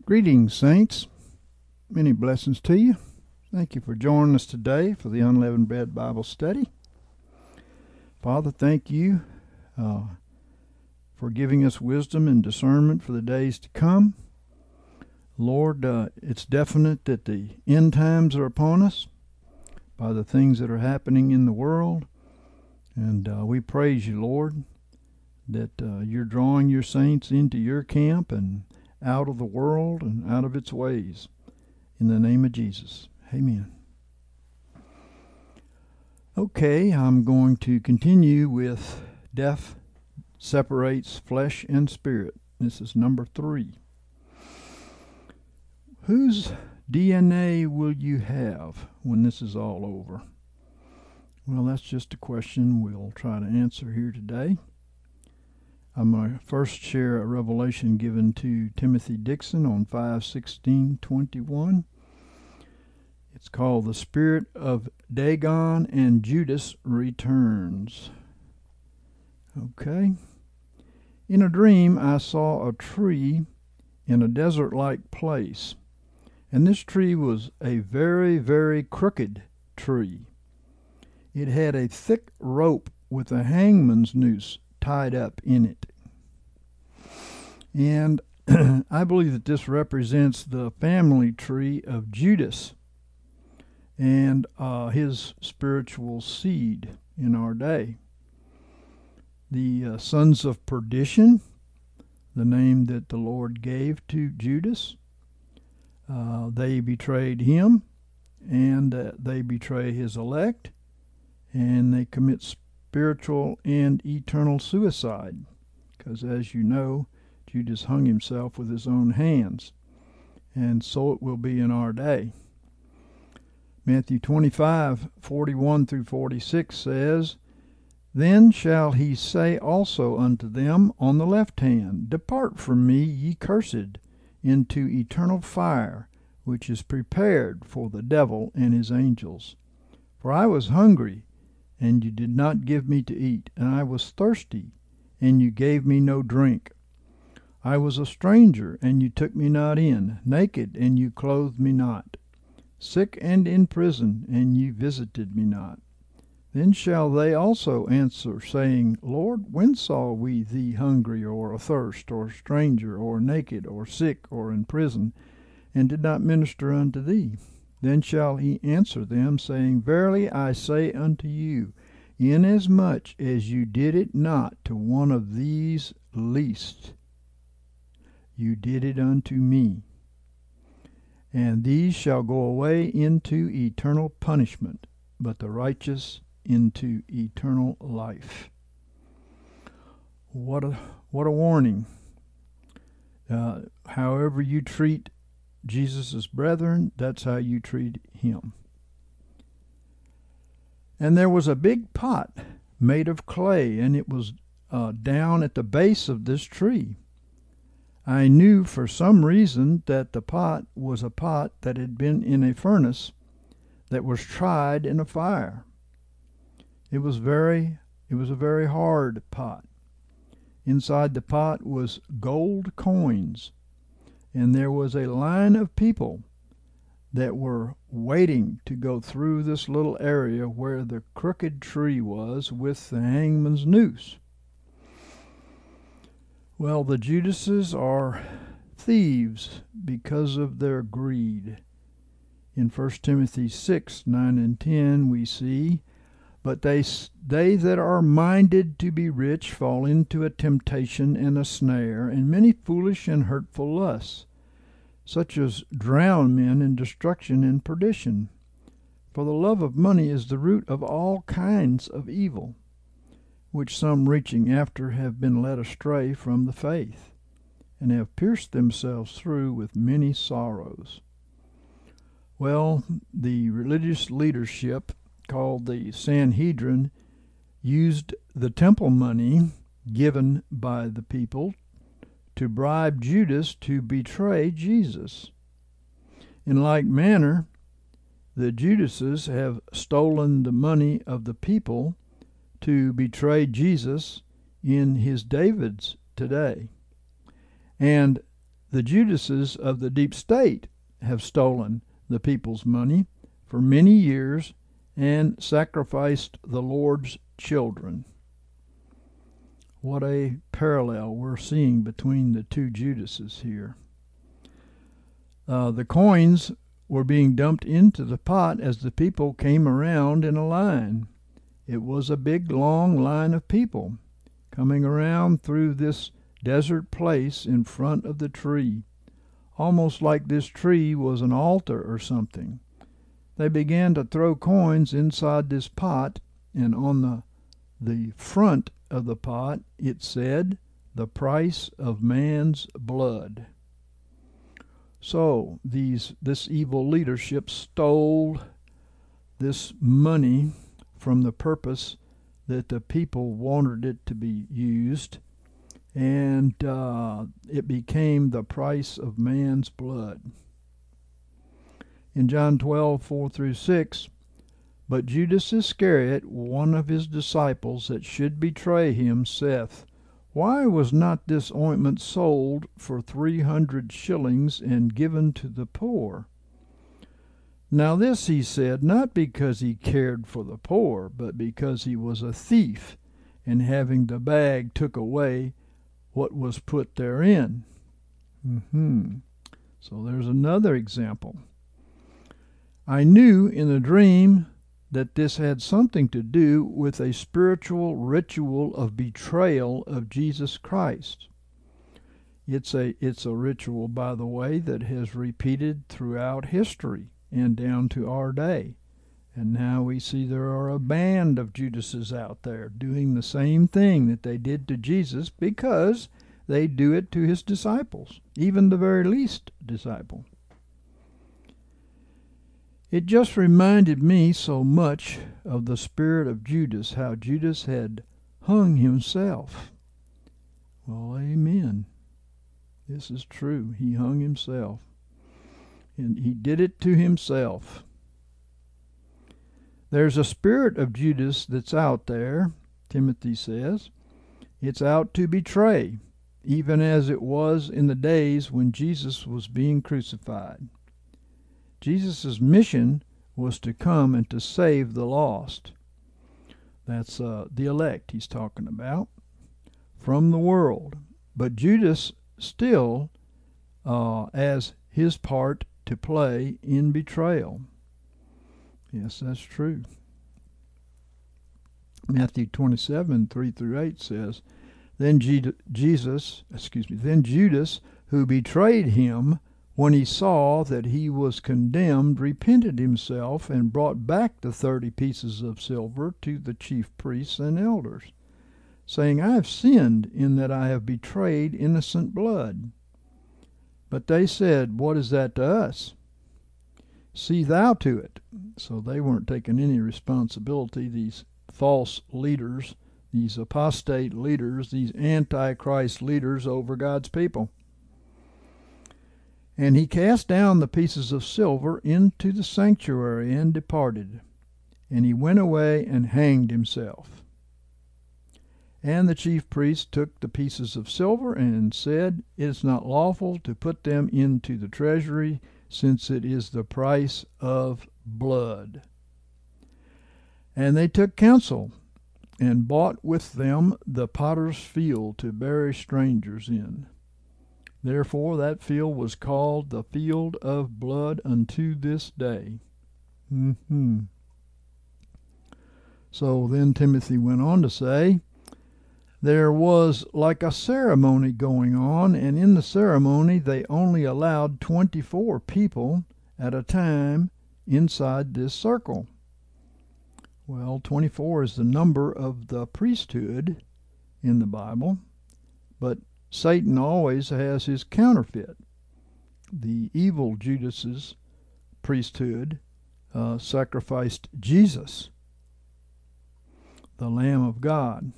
Greetings, saints. Many blessings to you. Thank you for joining us today for the Unleavened Bread Bible Study. Father, thank you for giving us wisdom and discernment for the days to come. Lord, it's definite that the end times are upon us by the things that are happening in the world. And we praise you, Lord, that you're drawing your saints into your camp and out of the world and out of its ways. In the name of Jesus. Amen. Okay, I'm going to continue with Death Separates Flesh and Spirit. This is number 3. Whose DNA will you have when this is all over? Well, that's just a question we'll try to answer here today. I'm going to first share a revelation given to Timothy Dixon on 5/16/21. It's called The Spirit of Dagon and Judas Returns. Okay. In a dream, I saw a tree in a desert-like place, and this tree was a very, very crooked tree. It had a thick rope with a hangman's noose tied up in it. And I believe that this represents the family tree of Judas and his spiritual seed in our day. The sons of perdition, the name that the Lord gave to Judas, they betrayed him, and they betray his elect, and they commit spiritual and eternal suicide, because as you know, Judas hung himself with his own hands, and so it will be in our day. Matthew 25:41-46 says, Then shall he say also unto them on the left hand, Depart from me, ye cursed, into eternal fire, which is prepared for the devil and his angels. For I was hungry, and you did not give me to eat, and I was thirsty, and you gave me no drink. I was a stranger, and you took me not in, naked, and you clothed me not, sick and in prison, and ye visited me not. Then shall they also answer, saying, Lord, when saw we thee hungry, or athirst, or stranger, or naked, or sick, or in prison, and did not minister unto thee? Then shall he answer them, saying, Verily I say unto you, inasmuch as you did it not to one of these least, you did it unto me. And these shall go away into eternal punishment, but the righteous into eternal life. What a warning. However you treat Jesus' brethren, that's how you treat him. And there was a big pot made of clay, and it was down at the base of this tree. I knew for some reason that the pot was a pot that had been in a furnace that was tried in a fire. It was a very hard pot. Inside the pot was gold coins, and there was a line of people that were waiting to go through this little area where the crooked tree was with the hangman's noose. Well, the Judases are thieves because of their greed. In 1 Timothy 6:9-10 we see, But they that are minded to be rich fall into a temptation and a snare, and many foolish and hurtful lusts, such as drown men in destruction and perdition. For the love of money is the root of all kinds of evil, which some reaching after have been led astray from the faith, and have pierced themselves through with many sorrows. Well, the religious leadership, called the Sanhedrin, used the temple money given by the people to bribe Judas to betray Jesus. In like manner, the Judases have stolen the money of the people to betray Jesus in his David's today. And The Judases of the deep state have stolen the people's money for many years and sacrificed the Lord's children. What a parallel we're seeing between the two Judases here. The coins were being dumped into the pot as the people came around in a line. It was a big, long line of people coming around through this desert place in front of the tree, almost like this tree was an altar or something. They began to throw coins inside this pot, and on the front of the pot it said, "The price of man's blood." So this evil leadership stole this money from the purpose that the people wanted it to be used, and it became the price of man's blood. In John 12:4-6, "But Judas Iscariot, one of his disciples that should betray him, saith, Why was not this ointment sold for 300 shillings and given to the poor? Now this he said, not because he cared for the poor, but because he was a thief, and having the bag took away what was put therein." So there's another example. I knew in a dream that this had something to do with a spiritual ritual of betrayal of Jesus Christ. It's a ritual, by the way, that has repeated throughout history and down to our day. And now we see there are a band of Judases out there doing the same thing that they did to Jesus, because they do it to his disciples, even the very least disciple. It just reminded me so much of the spirit of Judas, how Judas had hung himself. Well, amen. This is true. He hung himself. And he did it to himself. There's a spirit of Judas that's out there, Timothy says. It's out to betray, even as it was in the days when Jesus was being crucified. Jesus' mission was to come and to save the lost. That's the elect he's talking about, from the world. But Judas still has his part to play in betrayal. Yes, that's true. Matthew 27:3-8 says, Then Judas, who betrayed him, when he saw that he was condemned, repented himself and brought back the 30 pieces of silver to the chief priests and elders, saying, I have sinned in that I have betrayed innocent blood. But they said, What is that to us? See thou to it. So they weren't taking any responsibility, these false leaders, these apostate leaders, these antichrist leaders over God's people. And he cast down the pieces of silver into the sanctuary and departed. And he went away and hanged himself. And the chief priest took the pieces of silver and said, It is not lawful to put them into the treasury, since it is the price of blood. And they took counsel, and bought with them the potter's field to bury strangers in. Therefore that field was called the field of blood unto this day. So then Timothy went on to say, there was like a ceremony going on, and in the ceremony they only allowed 24 people at a time inside this circle. Well, 24 is the number of the priesthood in the Bible, but Satan always has his counterfeit. The evil Judas's priesthood sacrificed Jesus, the Lamb of God.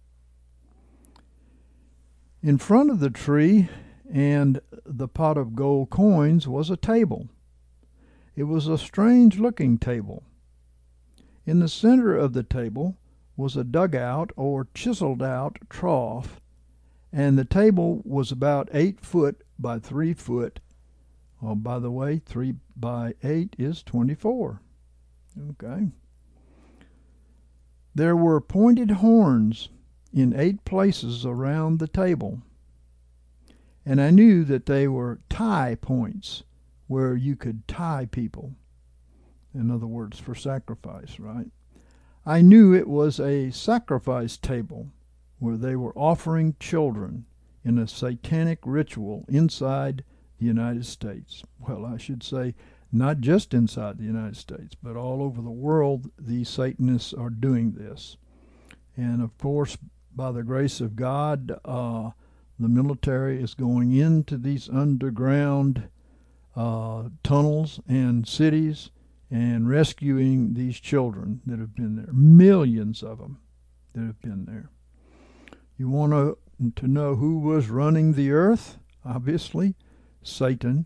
In front of the tree and the pot of gold coins was a table. It was a strange-looking table. In the center of the table was a dugout or chiseled-out trough, and the table was about 8 foot by 3 foot. Oh, by the way, 3 by 8 is 24. Okay. There were pointed horns in 8 places around the table, and I knew that they were tie points where you could tie people. In other words, for sacrifice, right? I knew it was a sacrifice table where they were offering children in a satanic ritual inside the United States. Well, I should say not just inside the United States, but all over the world, these Satanists are doing this. And of course, by the grace of God, the military is going into these underground tunnels and cities and rescuing these children that have been there. Millions of them that have been there. You want to know who was running the earth? Obviously, Satan.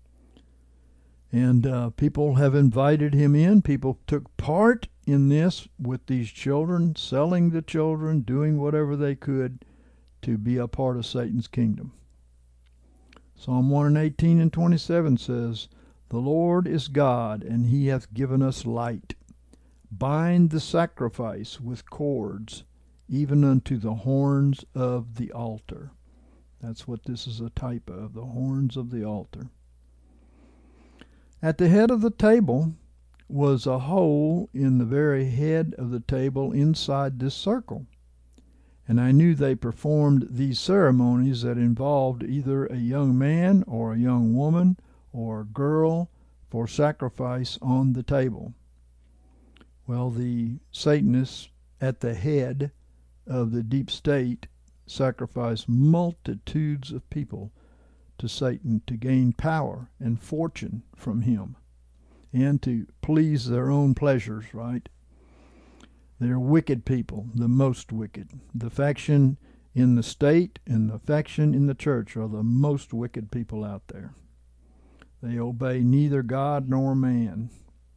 And people have invited him in. People took part in this with these children, selling the children, doing whatever they could to be a part of Satan's kingdom. Psalm 118 and 27 says, "The Lord is God, and he hath given us light. Bind the sacrifice with cords, even unto the horns of the altar." That's what this is a type of, the horns of the altar. At the head of the table was a hole in the very head of the table inside this circle. And I knew they performed these ceremonies that involved either a young man or a young woman or a girl for sacrifice on the table. Well, the Satanists at the head of the deep state sacrifice multitudes of people to Satan to gain power and fortune from him and to please their own pleasures, right? They're wicked people, the most wicked. The faction in the state and the faction in the church are the most wicked people out there. They obey neither God nor man.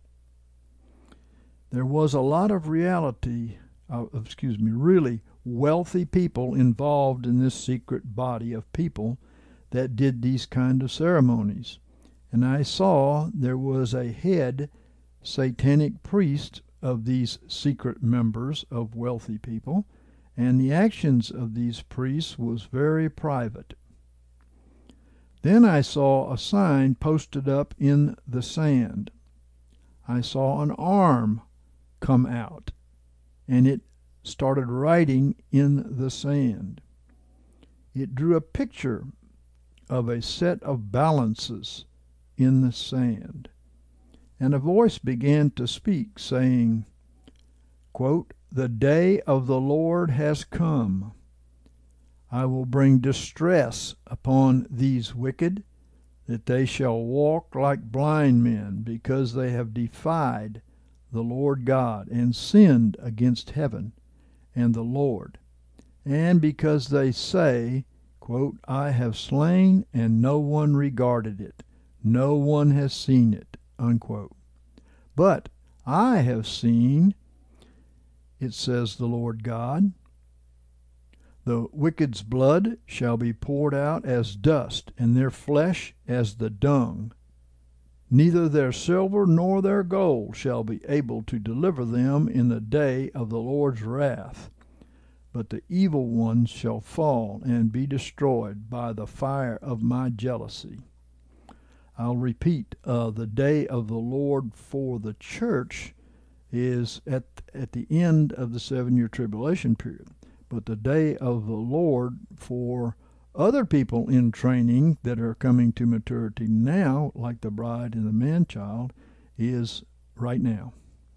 There was a lot of really wealthy people involved in this secret body of people that did these kind of ceremonies. And I saw there was a head satanic priest of these secret members of wealthy people, and the actions of these priests was very private. Then I saw a sign posted up in the sand. I saw an arm come out, and it started writing in the sand. It drew a picture of a set of balances in the sand. And a voice began to speak, saying, quote, "The day of the Lord has come. I will bring distress upon these wicked, that they shall walk like blind men, because they have defied the Lord God, and sinned against heaven and the Lord, and because they say, quote, I have slain, and no one regarded it. No one has seen it, unquote. But I have seen, it says the Lord God, the wicked's blood shall be poured out as dust, and their flesh as the dung. Neither their silver nor their gold shall be able to deliver them in the day of the Lord's wrath. But the evil ones shall fall and be destroyed by the fire of my jealousy." I'll repeat, the day of the Lord for the church is at the end of the 7-year tribulation period. But the day of the Lord for other people in training that are coming to maturity now, like the bride and the man-child, is right now.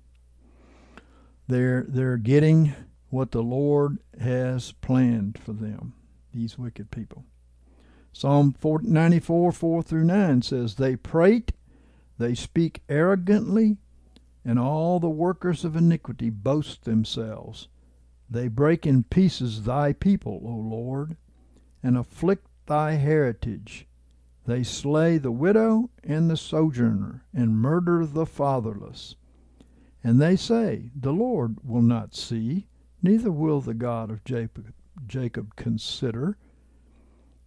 They're getting what the Lord has planned for them, these wicked people. Psalm 94, 4-9 says, "They prate, they speak arrogantly, and all the workers of iniquity boast themselves. They break in pieces thy people, O Lord, and afflict thy heritage. They slay the widow and the sojourner, and murder the fatherless. And they say, The Lord will not see, neither will the God of Jacob consider.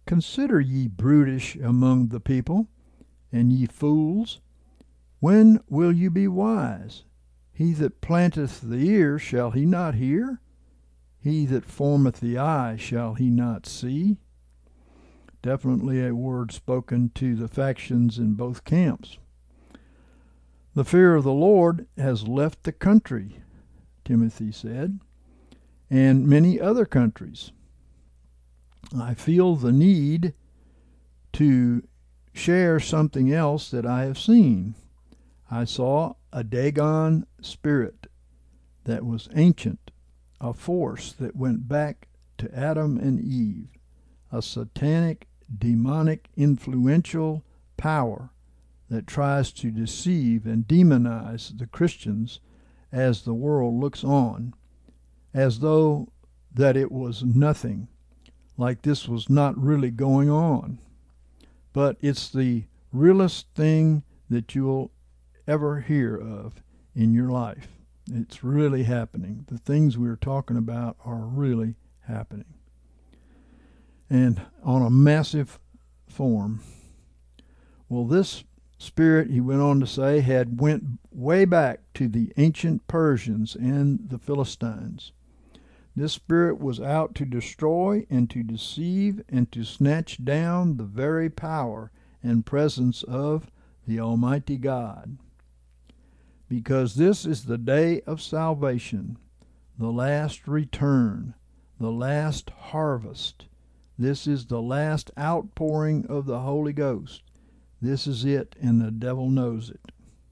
Consider ye brutish among the people, and ye fools, when will you be wise? He that planteth the ear, shall he not hear? He that formeth the eye, shall he not see? Definitely a word spoken to the factions in both camps. The fear of the Lord has left the country, Timothy said, and many other countries. I feel the need to share something else that I have seen. I saw a Dagon spirit that was ancient, a force that went back to Adam and Eve, a satanic, demonic, influential power that tries to deceive and demonize the Christians as the world looks on, as though that it was nothing, like this was not really going on. But it's the realest thing that you'll ever hear of in your life. It's really happening. The things we're talking about are really happening, and on a massive form. Well, this spirit, he went on to say, had went way back to the ancient Persians and the Philistines. This spirit was out to destroy and to deceive and to snatch down the very power and presence of the Almighty God. Because this is the day of salvation, the last return, the last harvest. This is the last outpouring of the Holy Ghost. This is it, and the devil knows it.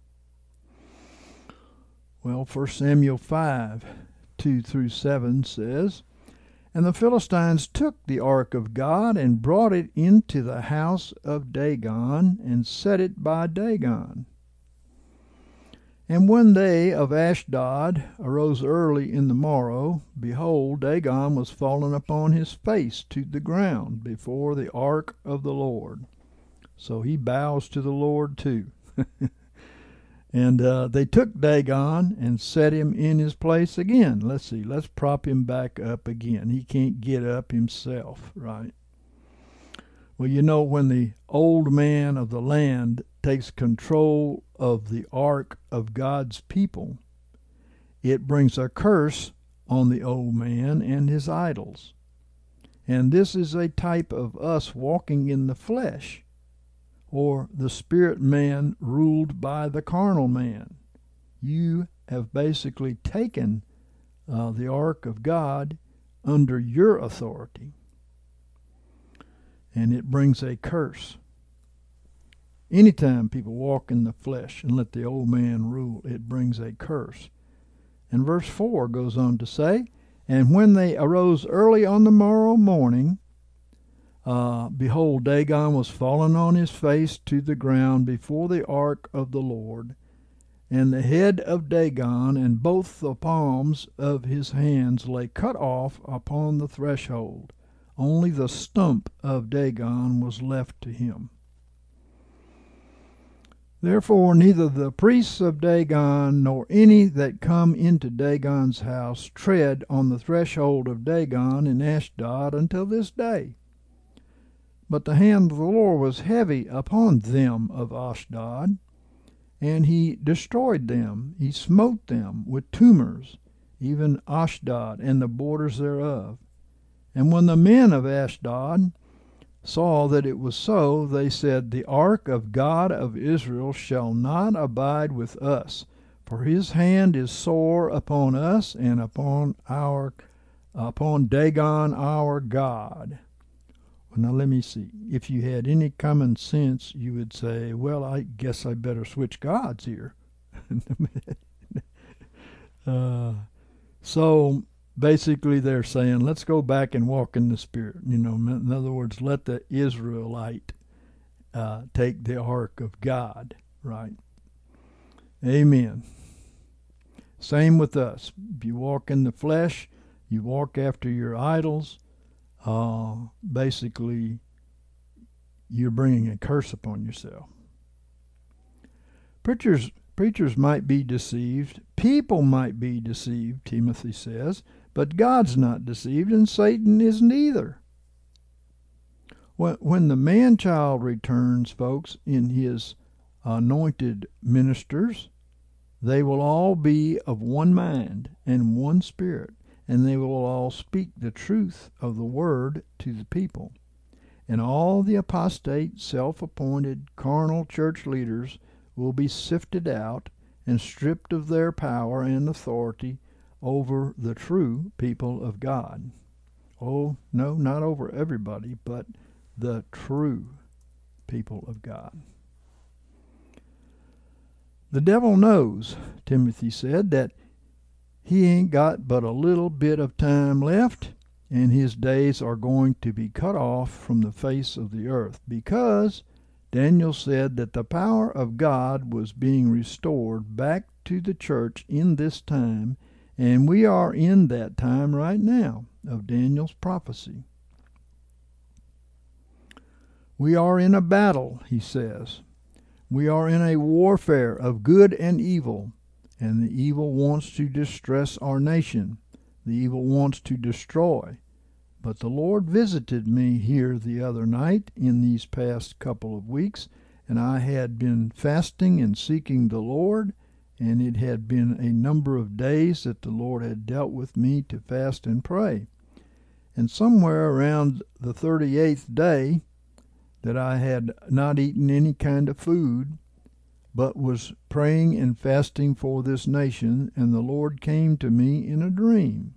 Well, 1 Samuel 5:2-7 says, And the Philistines took the ark of God and brought it into the house of Dagon and set it by Dagon. And when they of Ashdod arose early in the morrow, behold, Dagon was fallen upon his face to the ground before the ark of the Lord. So he bows to the Lord too. And they took Dagon and set him in his place again. Let's prop him back up again. He can't get up himself, right? Well, you know, when the old man of the land takes control of the ark of God's people, it brings a curse on the old man and his idols. And this is a type of us walking in the flesh, or the spirit man ruled by the carnal man. You have basically taken the ark of God under your authority, and it brings a curse. Anytime people walk in the flesh and let the old man rule, it brings a curse. And verse 4 goes on to say, And when they arose early on the morrow morning, behold, Dagon was fallen on his face to the ground before the ark of the Lord, and the head of Dagon and both the palms of his hands lay cut off upon the threshold. Only the stump of Dagon was left to him. Therefore neither the priests of Dagon nor any that come into Dagon's house tread on the threshold of Dagon in Ashdod until this day. But the hand of the Lord was heavy upon them of Ashdod, and he destroyed them. He smote them with tumors, even Ashdod and the borders thereof. And when the men of Ashdod saw that it was so, they said, The ark of God of Israel shall not abide with us, for his hand is sore upon us and upon Dagon our God. Now let me see. If you had any common sense, you would say, well, I guess I better switch gods here. So basically they're saying, let's go back and walk in the Spirit. You know, in other words, let the Israelite take the ark of God, right? Amen. Same with us. If you walk in the flesh, you walk after your idols, basically you're bringing a curse upon yourself. Preachers might be deceived. People might be deceived, Timothy says, but God's not deceived, and Satan isn't either. When the man-child returns, folks, in his anointed ministers, they will all be of one mind and one spirit, and they will all speak the truth of the word to the people. And all the apostate, self-appointed, carnal church leaders will be sifted out and stripped of their power and authority over the true people of God. Oh, no, not over everybody, but the true people of God. The devil knows, Timothy said, that he ain't got but a little bit of time left, and his days are going to be cut off from the face of the earth, because Daniel said that the power of God was being restored back to the church in this time, and we are in that time right now of Daniel's prophecy. We are in a battle, he says. We are in a warfare of good and evil, and the evil wants to distress our nation. The evil wants to destroy. But the Lord visited me here the other night in these past couple of weeks, and I had been fasting and seeking the Lord, and it had been a number of days that the Lord had dealt with me to fast and pray. And somewhere around the 38th day that I had not eaten any kind of food, but was praying and fasting for this nation, and the Lord came to me in a dream.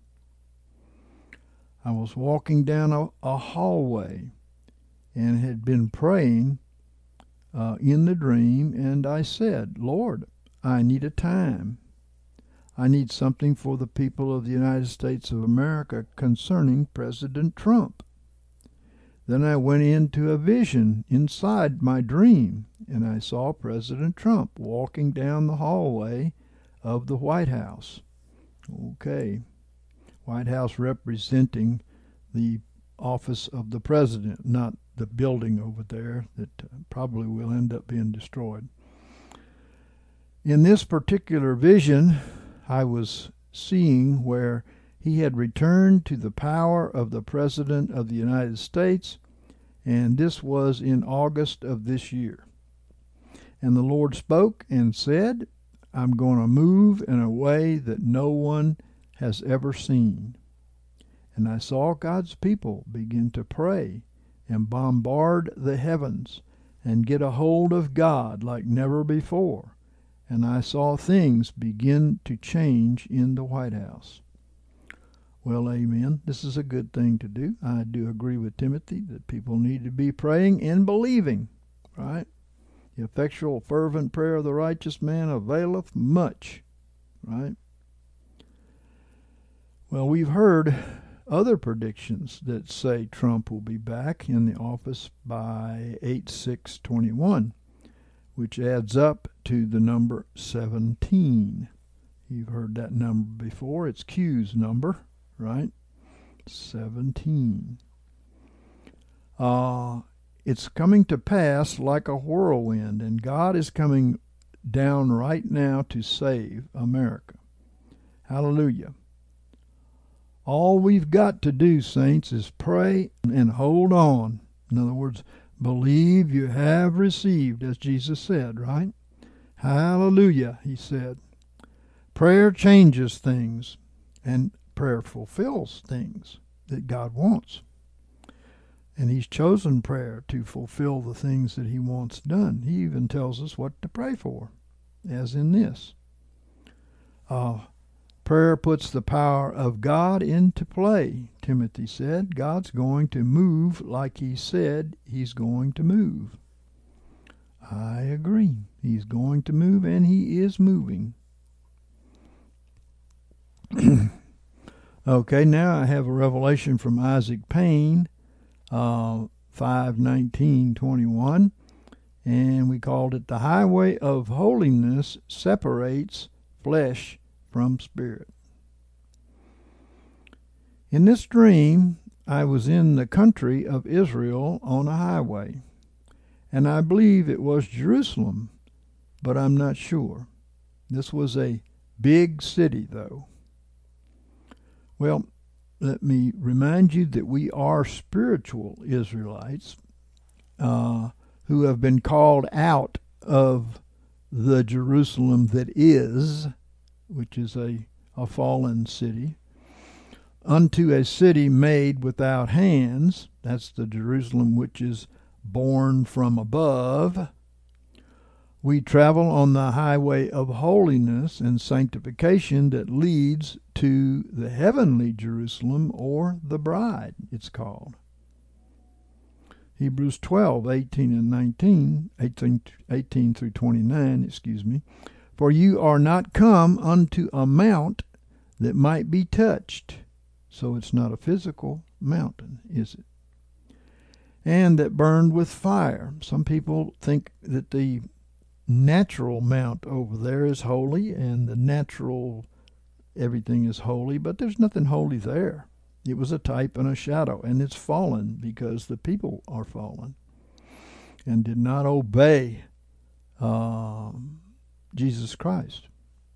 I was walking down a hallway and had been praying in the dream, and I said, Lord, I need a time. I need something for the people of the United States of America concerning President Trump. Then I went into a vision inside my dream, and I saw President Trump walking down the hallway of the White House. Okay. White House representing the office of the president, not the building over there that probably will end up being destroyed. In this particular vision, I was seeing where he had returned to the power of the President of the United States, and this was in August of this year. And the Lord spoke and said, I'm going to move in a way that no one has ever seen. And I saw God's people begin to pray and bombard the heavens and get a hold of God like never before. And I saw things begin to change in the White House. Well, amen. This is a good thing to do. I do agree with Timothy that people need to be praying and believing, right? The effectual, fervent prayer of the righteous man availeth much, right? Well, we've heard other predictions that say Trump will be back in the office by 8/6/21, which adds up to the number 17. You've heard that number before. It's Q's number, right? 17. It's coming to pass like a whirlwind, and God is coming down right now to save America. Hallelujah. All we've got to do, saints, is pray and hold on. In other words, believe you have received, as Jesus said, right? Hallelujah, he said. Prayer changes things, and prayer fulfills things that God wants. And he's chosen prayer to fulfill the things that he wants done. He even tells us what to pray for, as in this. Prayer puts the power of God into play, Timothy said. God's going to move like he said he's going to move. I agree. He's going to move, and he is moving. Okay, now I have a revelation from Isaac Payne, 5:19-21, and we called it The Highway of Holiness Separates Flesh from Spirit. In this dream, I was in the country of Israel on a highway, and I believe it was Jerusalem, but I'm not sure. This was a big city, though. Well, let me remind you that we are spiritual Israelites, who have been called out of the Jerusalem that is, which is a fallen city, unto a city made without hands. That's the Jerusalem which is born from above. We travel on the highway of holiness and sanctification that leads to the heavenly Jerusalem, or the bride, it's called. Hebrews 12, 18 through 29, For you are not come unto a mount that might be touched. So it's not a physical mountain, is it? And that burned with fire. Some people think that the natural mount over there is holy, and the natural everything is holy, but there's nothing holy there. It was a type and a shadow, and it's fallen because the people are fallen and did not obey Jesus Christ.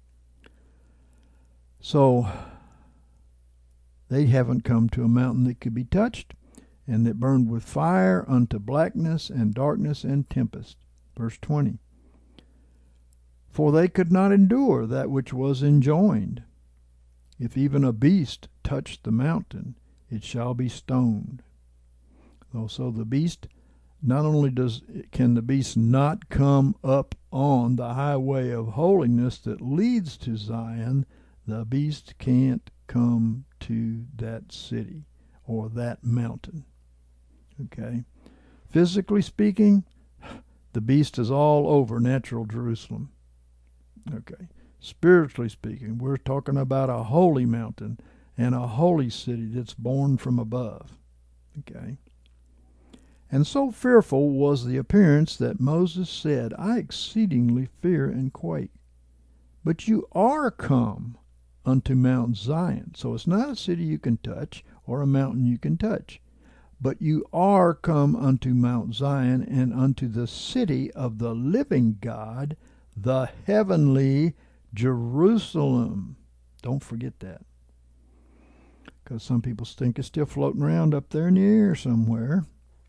So they haven't come to a mountain that could be touched, and that burned with fire unto blackness and darkness and tempest. Verse 20. For they could not endure that which was enjoined. If even a beast touch the mountain, it shall be stoned. So the beast, not only can the beast not come up on the highway of holiness that leads to Zion, the beast can't come to that city or that mountain. Okay? Physically speaking, the beast is all over natural Jerusalem. Okay. Spiritually speaking, we're talking about a holy mountain and a holy city that's born from above. Okay. And so fearful was the appearance that Moses said, I exceedingly fear and quake. But you are come unto Mount Zion. So it's not a city you can touch or a mountain you can touch. But you are come unto Mount Zion and unto the city of the living God, the heavenly Jerusalem. Don't forget that. Because some people think it's still floating around up there in the air somewhere.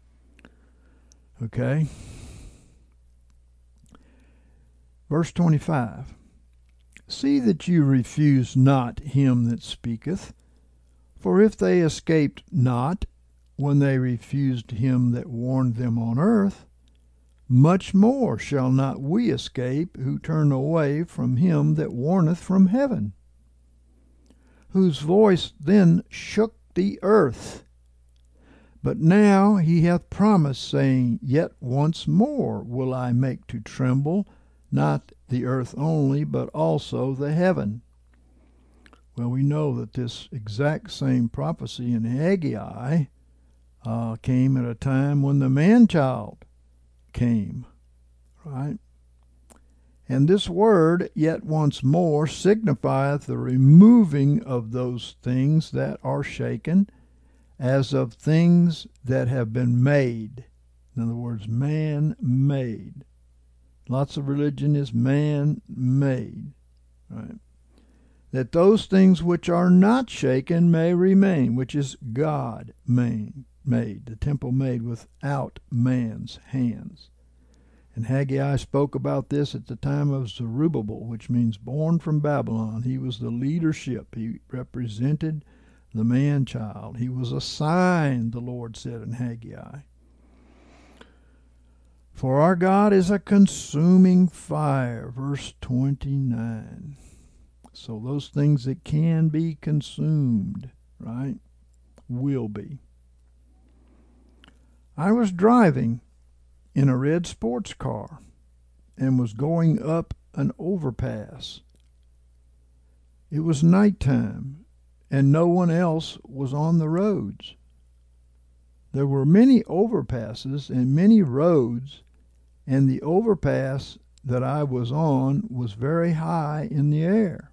Okay. Verse 25. See that you refuse not him that speaketh, for if they escaped not when they refused him that warned them on earth, much more shall not we escape who turn away from him that warneth from heaven, whose voice then shook the earth. But now he hath promised, saying, Yet once more will I make to tremble, not the earth only, but also the heaven. Well, we know that this exact same prophecy in Haggai came at a time when the man-child came, right? And this word, yet once more, signifieth the removing of those things that are shaken, as of things that have been made. In other words, man-made. Lots of religion is man-made, right? That those things which are not shaken may remain, which is God-made. The temple made without man's hands. And Haggai spoke about this at the time of Zerubbabel, which means born from Babylon. He was the leadership. He represented the man-child. He was a sign, the Lord said in Haggai. For our God is a consuming fire, verse 29. So those things that can be consumed, right, will be. I was driving in a red sports car and was going up an overpass. It was nighttime and no one else was on the roads. There were many overpasses and many roads, and the overpass that I was on was very high in the air.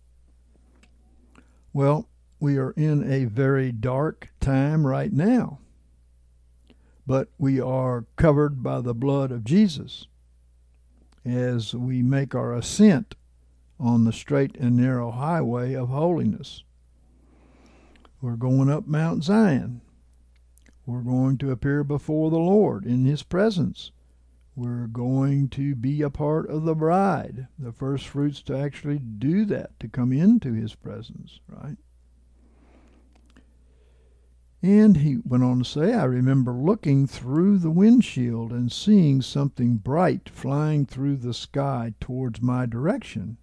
Well, we are in a very dark time right now, but we are covered by the blood of Jesus as we make our ascent on the straight and narrow highway of holiness. We're going up Mount Zion. We're going to appear before the Lord in His presence. We're going to be a part of the bride, the first fruits to actually do that, to come into His presence, right? And he went on to say, I remember looking through the windshield and seeing something bright flying through the sky towards my direction.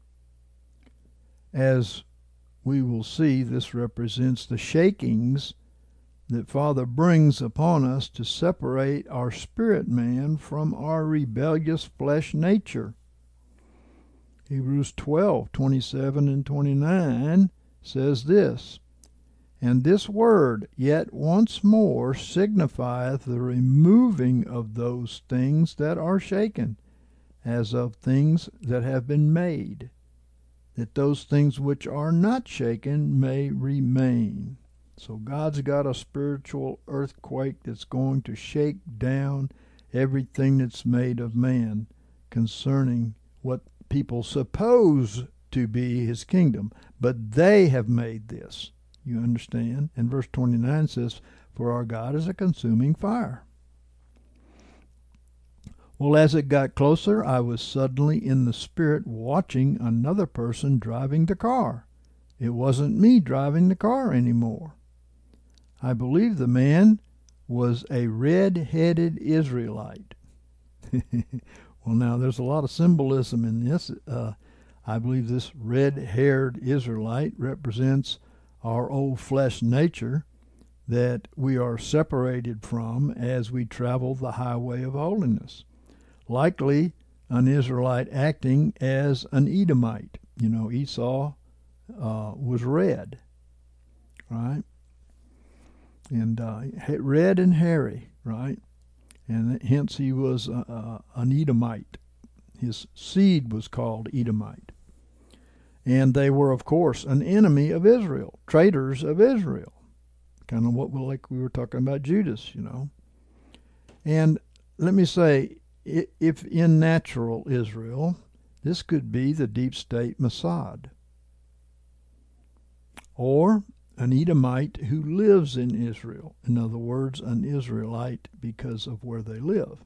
As we will see, this represents the shakings that Father brings upon us to separate our spirit man from our rebellious flesh nature. Hebrews 12:27 and 29 says this, And this word yet once more signifieth the removing of those things that are shaken, as of things that have been made, that those things which are not shaken may remain. So God's got a spiritual earthquake that's going to shake down everything that's made of man concerning what people suppose to be His kingdom. But they have made this. You understand? And verse 29 says, For our God is a consuming fire. Well, as it got closer, I was suddenly in the spirit watching another person driving the car. It wasn't me driving the car anymore. I believe the man was a red-headed Israelite. Well, now, there's a lot of symbolism in this. I believe this red-haired Israelite represents our old flesh nature that we are separated from as we travel the highway of holiness. Likely an Israelite acting as an Edomite. You know, Esau was red, right? And red and hairy, right? And hence he was an Edomite. His seed was called Edomite. And they were, of course, an enemy of Israel, traitors of Israel. Kind of like we were talking about Judas, you know. And let me say, if in natural Israel, this could be the deep state Mossad, or an Edomite who lives in Israel. In other words, an Israelite because of where they live.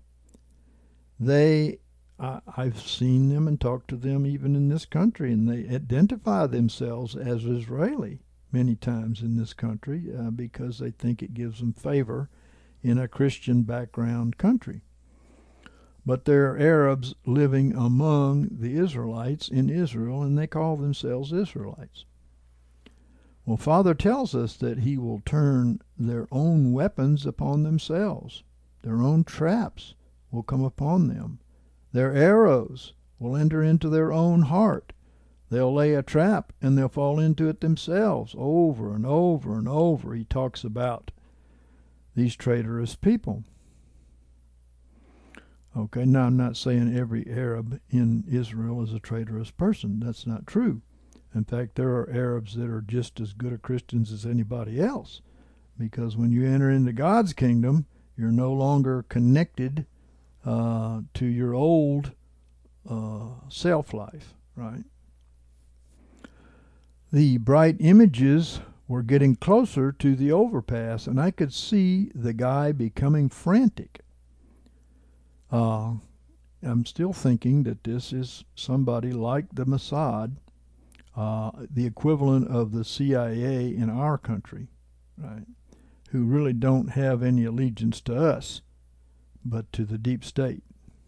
I've seen them and talked to them even in this country, and they identify themselves as Israeli many times in this country because they think it gives them favor in a Christian background country. But they're Arabs living among the Israelites in Israel, and they call themselves Israelites. Well, Father tells us that He will turn their own weapons upon themselves. Their own traps will come upon them. Their arrows will enter into their own heart. They'll lay a trap and they'll fall into it themselves over and over and over. He talks about these traitorous people. Okay, now I'm not saying every Arab in Israel is a traitorous person. That's not true. In fact, there are Arabs that are just as good a Christians as anybody else, because when you enter into God's kingdom, you're no longer connected to your old self-life, right? The bright images were getting closer to the overpass, and I could see the guy becoming frantic. I'm still thinking that this is somebody like the Mossad, the equivalent of the CIA in our country, right? Who really don't have any allegiance to us, but to the deep state.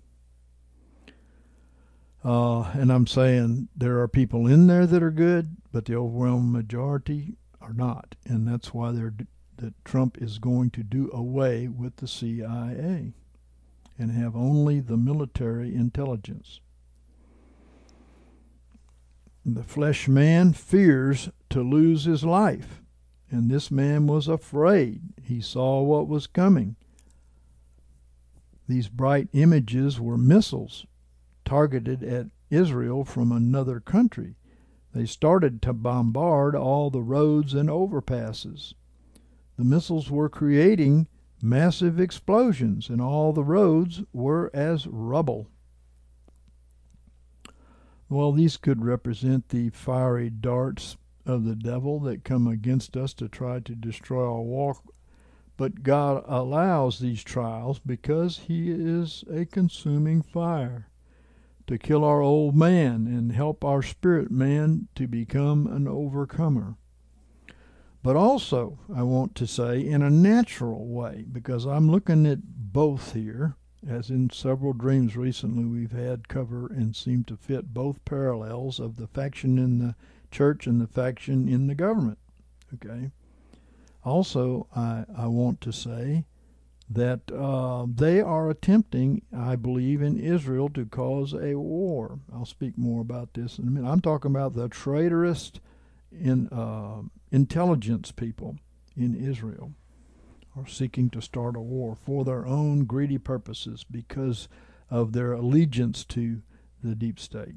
And I'm saying there are people in there that are good, but the overwhelming majority are not. And that's why that Trump is going to do away with the CIA and have only the military intelligence. The flesh man fears to lose his life, and this man was afraid. He saw what was coming. These bright images were missiles targeted at Israel from another country. They started to bombard all the roads and overpasses. The missiles were creating massive explosions, and all the roads were as rubble. Well, these could represent the fiery darts of the devil that come against us to try to destroy our walk. But God allows these trials because He is a consuming fire to kill our old man and help our spirit man to become an overcomer. But also, I want to say, in a natural way, because I'm looking at both here, as in several dreams recently we've had cover and seem to fit both parallels of the faction in the church and the faction in the government. Okay. Also, I want to say that they are attempting, I believe, in Israel to cause a war. I'll speak more about this in a minute. I'm talking about the traitorous intelligence people in Israel are seeking to start a war for their own greedy purposes because of their allegiance to the deep state.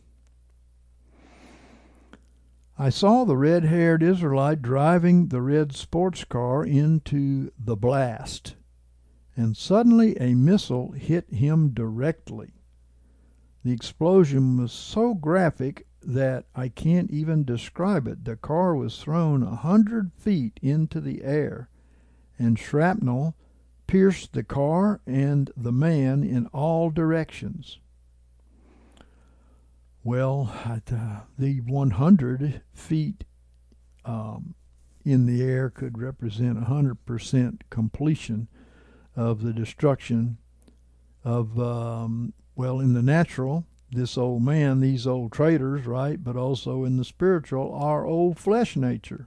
I saw the red-haired Israelite driving the red sports car into the blast, and suddenly a missile hit him directly. The explosion was so graphic that I can't even describe it. The car was thrown 100 feet into the air, and shrapnel pierced the car and the man in all directions. Well, the 100 feet in the air could represent 100% completion of the destruction of, in the natural, this old man, these old traitors, right? But also in the spiritual, our old flesh nature.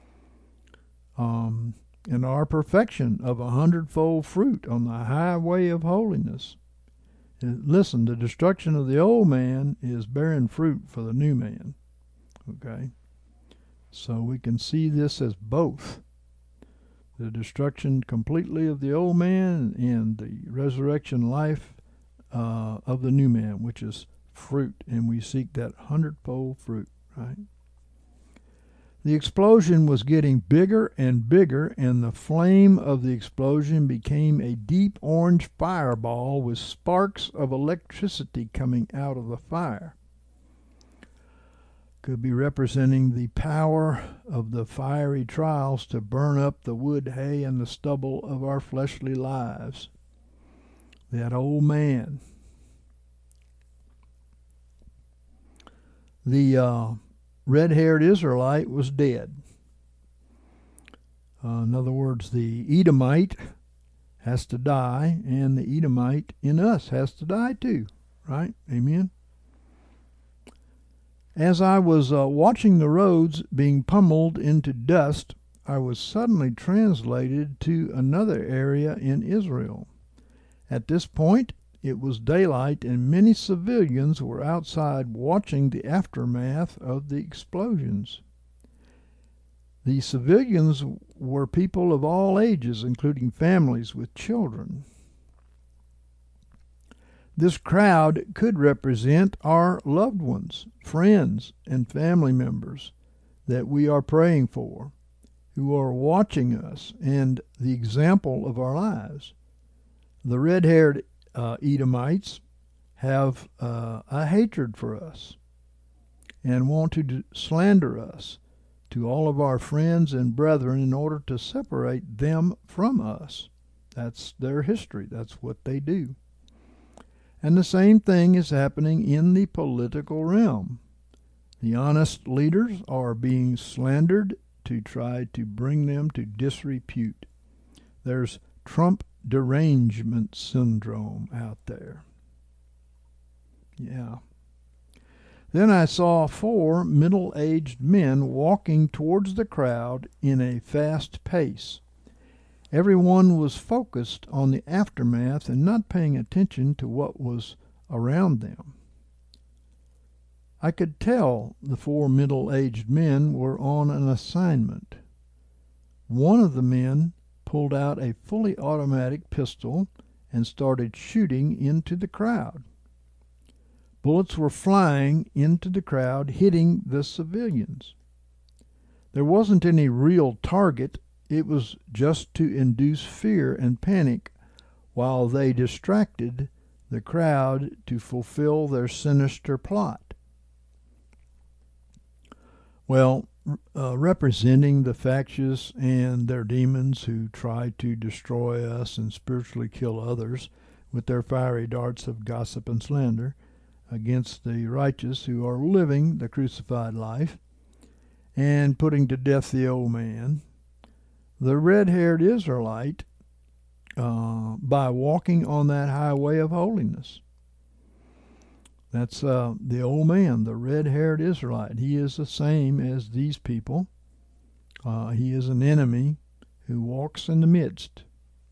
And our perfection of 100-fold fruit on the highway of holiness. Listen, the destruction of the old man is bearing fruit for the new man. Okay? So we can see this as both. The destruction completely of the old man and the resurrection life of the new man, which is fruit. And we seek that 100-fold fruit, right? The explosion was getting bigger and bigger, and the flame of the explosion became a deep orange fireball with sparks of electricity coming out of the fire. Could be representing the power of the fiery trials to burn up the wood, hay, and the stubble of our fleshly lives. That old man. The red-haired Israelite was dead. In other words, the Edomite has to die, and the Edomite in us has to die too, right? Amen? As I was watching the roads being pummeled into dust, I was suddenly translated to another area in Israel. At this point, it was daylight, and many civilians were outside watching the aftermath of the explosions. The civilians were people of all ages, including families with children. This crowd could represent our loved ones, friends, and family members that we are praying for, who are watching us and the example of our lives. The red-haired Edomites have a hatred for us and want to slander us to all of our friends and brethren in order to separate them from us. That's their history. That's what they do. And the same thing is happening in the political realm. The honest leaders are being slandered to try to bring them to disrepute. There's Trump derangement syndrome out there. Yeah. Then I saw 4 middle-aged men walking towards the crowd in a fast pace. Everyone was focused on the aftermath and not paying attention to what was around them. I could tell the 4 middle-aged men were on an assignment. One of the men pulled out a fully automatic pistol and started shooting into the crowd. Bullets were flying into the crowd, hitting the civilians. There wasn't any real target. It was just to induce fear and panic while they distracted the crowd to fulfill their sinister plot. Well, representing the factious and their demons who try to destroy us and spiritually kill others with their fiery darts of gossip and slander against the righteous who are living the crucified life and putting to death the old man, the red-haired Israelite, by walking on that highway of holiness. That's the old man, the red-haired Israelite. He is the same as these people. He is an enemy who walks in the midst.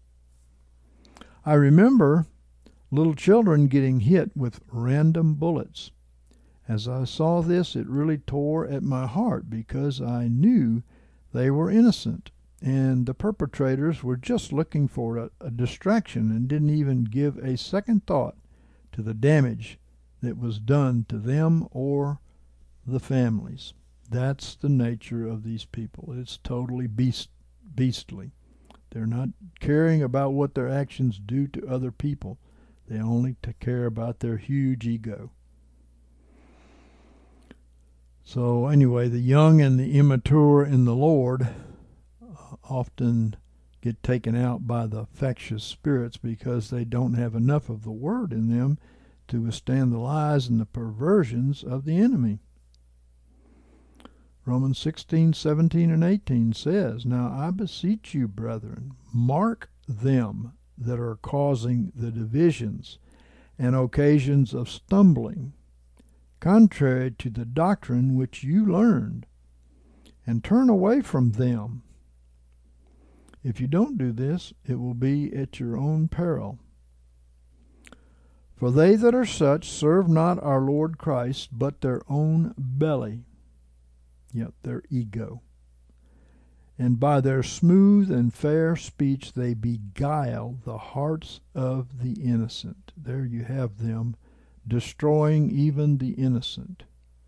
I remember little children getting hit with random bullets. As I saw this, it really tore at my heart because I knew they were innocent and the perpetrators were just looking for a distraction and didn't even give a second thought to the damage that was done to them or the families. That's the nature of these people. It's totally beastly. They're not caring about what their actions do to other people. They only care about their huge ego. So anyway, the young and the immature in the Lord often get taken out by the factious spirits because they don't have enough of the word in them to withstand the lies and the perversions of the enemy. Romans 16, 17, and 18 says, "Now I beseech you, brethren, mark them that are causing the divisions and occasions of stumbling, contrary to the doctrine which you learned, and turn away from them. If you don't do this, it will be at your own peril. For they that are such serve not our Lord Christ, but their own belly," yet their ego. "And by their smooth and fair speech they beguile the hearts of the innocent." There you have them, destroying even the innocent.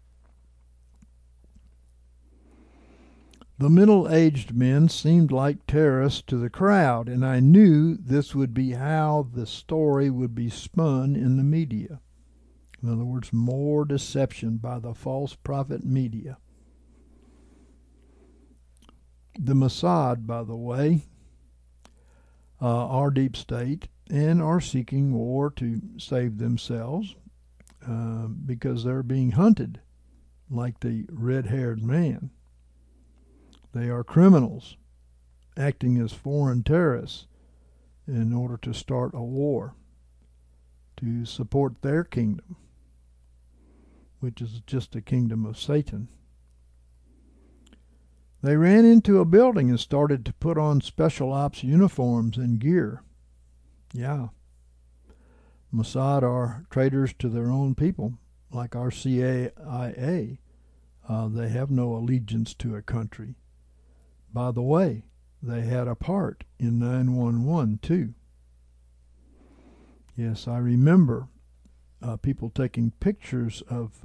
The middle-aged men seemed like terrorists to the crowd, and I knew this would be how the story would be spun in the media. In other words, more deception by the false prophet media. The Mossad, by the way, are deep state and are seeking war to save themselves because they're being hunted like the red-haired man. They are criminals acting as foreign terrorists in order to start a war to support their kingdom, which is just a kingdom of Satan. They ran into a building and started to put on special ops uniforms and gear. Yeah. Mossad are traitors to their own people, like our CIA. They have no allegiance to a country. By the way, they had a part in 9/11 too. Yes, I remember people taking pictures of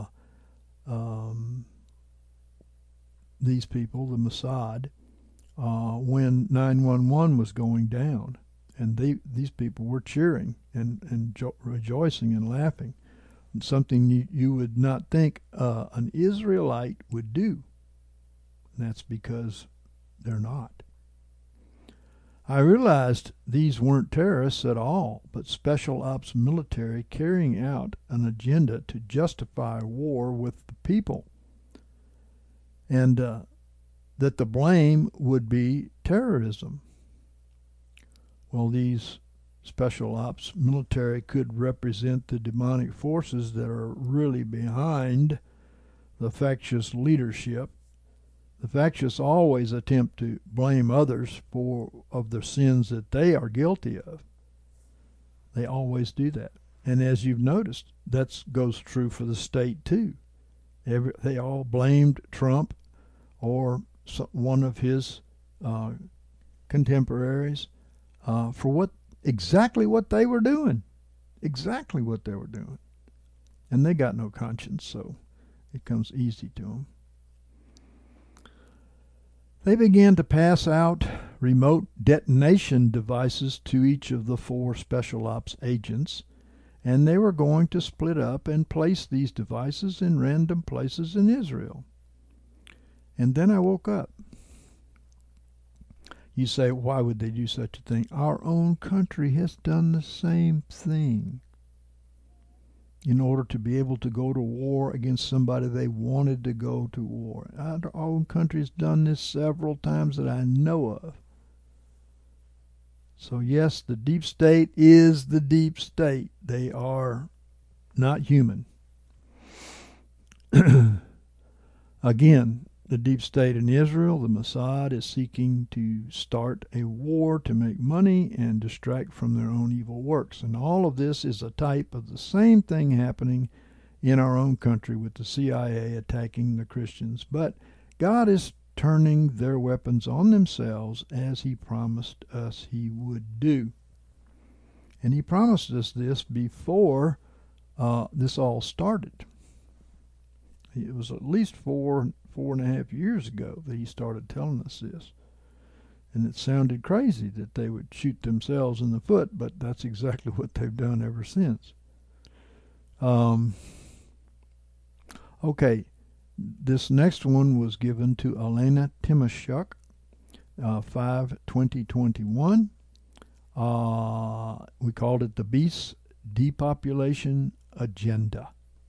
these people, the Mossad, when 9/11 was going down, and these people were cheering and rejoicing and laughing. Something you would not think an Israelite would do. And that's because they're not. I realized these weren't terrorists at all, but special ops military carrying out an agenda to justify war with the people, and that the blame would be terrorism. Well, these special ops military could represent the demonic forces that are really behind the factious leadership. The factious always attempt to blame others of the sins that they are guilty of. They always do that. And as you've noticed, that goes true for the state too. They all blamed Trump or one of his contemporaries for exactly what they were doing. Exactly what they were doing. And they got no conscience, so it comes easy to them. They began to pass out remote detonation devices to each of the 4 special ops agents, and they were going to split up and place these devices in random places in Israel. And then I woke up. You say, why would they do such a thing? Our own country has done the same thing. In order to be able to go to war against somebody they wanted to go to war. Our own country has done this several times that I know of. So yes, the deep state is the deep state. They are not human. Again, the deep state in Israel, the Mossad, is seeking to start a war to make money and distract from their own evil works. And all of this is a type of the same thing happening in our own country with the CIA attacking the Christians. But God is turning their weapons on themselves as He promised us He would do. And He promised us this before this all started. It was at least 4.5 years ago that He started telling us this. And it sounded crazy that they would shoot themselves in the foot, but that's exactly what they've done ever since. Okay, this next one was given to Elena Timoshuk, 5/20/21. We called it the Beast Depopulation Agenda.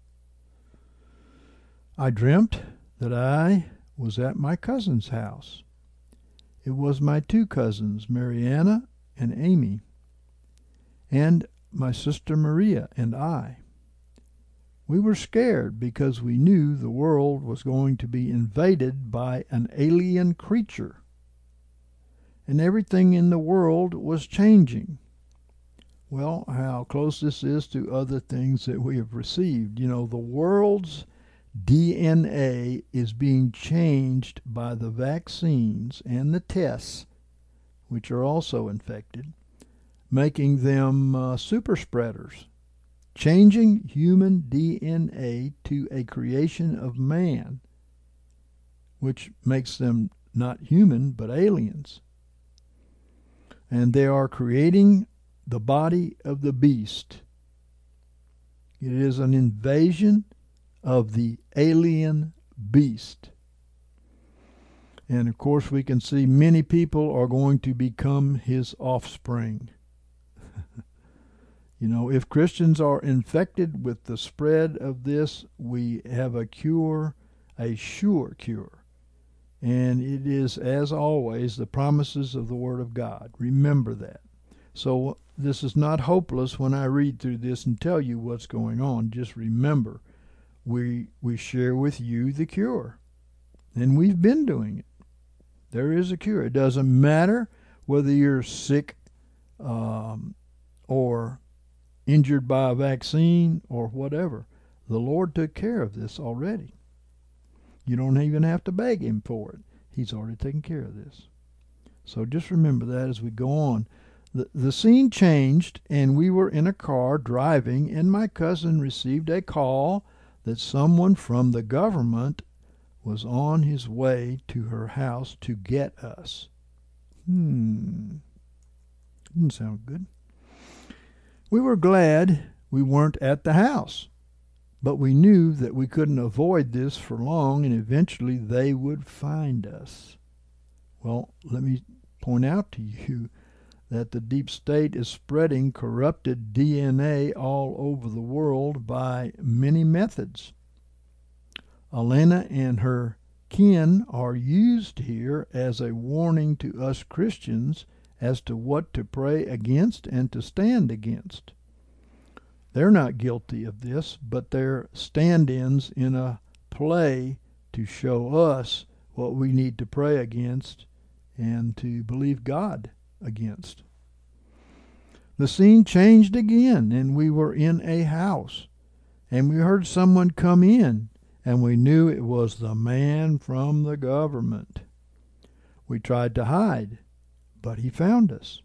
I dreamt that I was at my cousin's house. It was my two cousins, Mariana and Amy, and my sister Maria and I. We were scared because we knew the world was going to be invaded by an alien creature, and everything in the world was changing. Well, how close this is to other things that we have received. You know, the world's DNA is being changed by the vaccines and the tests, which are also infected, making them super spreaders, changing human DNA to a creation of man, which makes them not human but aliens. And they are creating the body of the beast. It is an invasion of the alien beast. And of course we can see many people are going to become his offspring. You know, if Christians are infected with the spread of this, we have a cure, a sure cure. And it is, as always, the promises of the Word of God. Remember that. So this is not hopeless when I read through this and tell you what's going on. Just remember, we share with you the cure. And we've been doing it. There is a cure. It doesn't matter whether you're sick or injured by a vaccine or whatever. The Lord took care of this already. You don't even have to beg Him for it. He's already taken care of this. So just remember that as we go on. The scene changed, and we were in a car driving, and my cousin received a call that someone from the government was on his way to her house to get us. Didn't sound good. We were glad we weren't at the house, but we knew that we couldn't avoid this for long, and eventually they would find us. Well, let me point out to you that the deep state is spreading corrupted DNA all over the world by many methods. Elena and her kin are used here as a warning to us Christians as to what to pray against and to stand against. They're not guilty of this, but they're stand-ins in a play to show us what we need to pray against and to believe God against. The scene changed again, and we were in a house, and we heard someone come in, and we knew it was the man from the government. We tried to hide, but he found us.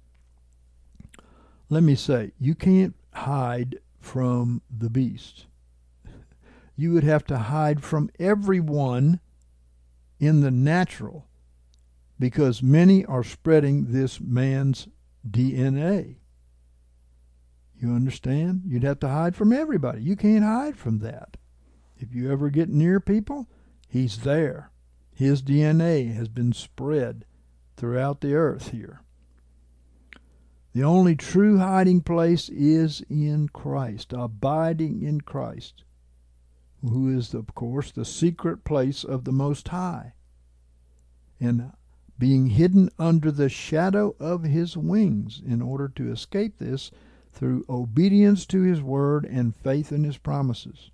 Let me say, you can't hide from the beast. You would have to hide from everyone in the natural, because many are spreading this man's DNA. You understand? You'd have to hide from everybody. You can't hide from that. If you ever get near people, he's there. His DNA has been spread throughout the earth here. The only true hiding place is in Christ, abiding in Christ, who is, of course, the secret place of the Most High, and being hidden under the shadow of His wings in order to escape this through obedience to His word and faith in His promises.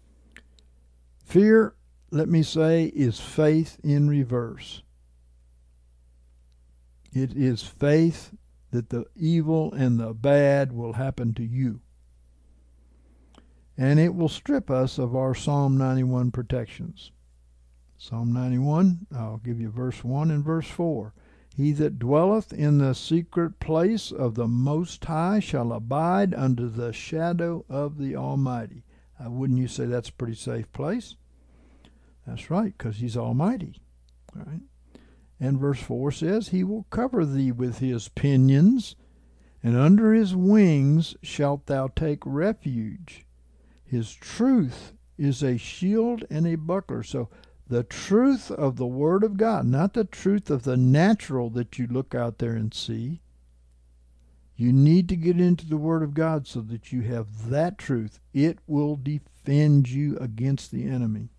Fear, let me say, is faith in reverse. It is faith that the evil and the bad will happen to you. And it will strip us of our Psalm 91 protections. Psalm 91, I'll give you verse 1 and verse 4. He that dwelleth in the secret place of the Most High shall abide under the shadow of the Almighty. Wouldn't you say that's a pretty safe place? That's right, because He's Almighty. All right. And verse 4 says, He will cover thee with His pinions, and under His wings shalt thou take refuge. His truth is a shield and a buckler. So the truth of the Word of God, not the truth of the natural that you look out there and see. You need to get into the Word of God so that you have that truth. It will defend you against the enemy.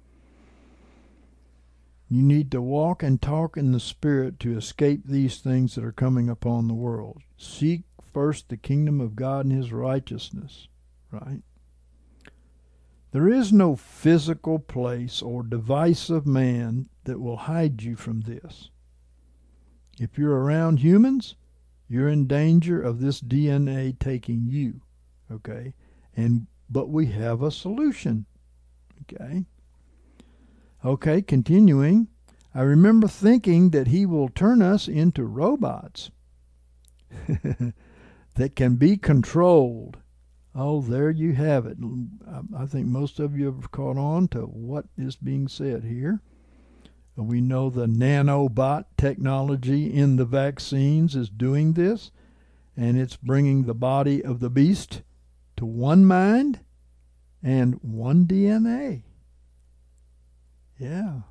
You need to walk and talk in the Spirit to escape these things that are coming upon the world. Seek first the kingdom of God and His righteousness, right? There is no physical place or device of man that will hide you from this. If you're around humans, you're in danger of this DNA taking you, okay? But we have a solution, okay? Okay, continuing. I remember thinking that He will turn us into robots that can be controlled. Oh, there you have it. I think most of you have caught on to what is being said here. We know the nanobot technology in the vaccines is doing this, and it's bringing the body of the beast to one mind and one DNA. Yeah.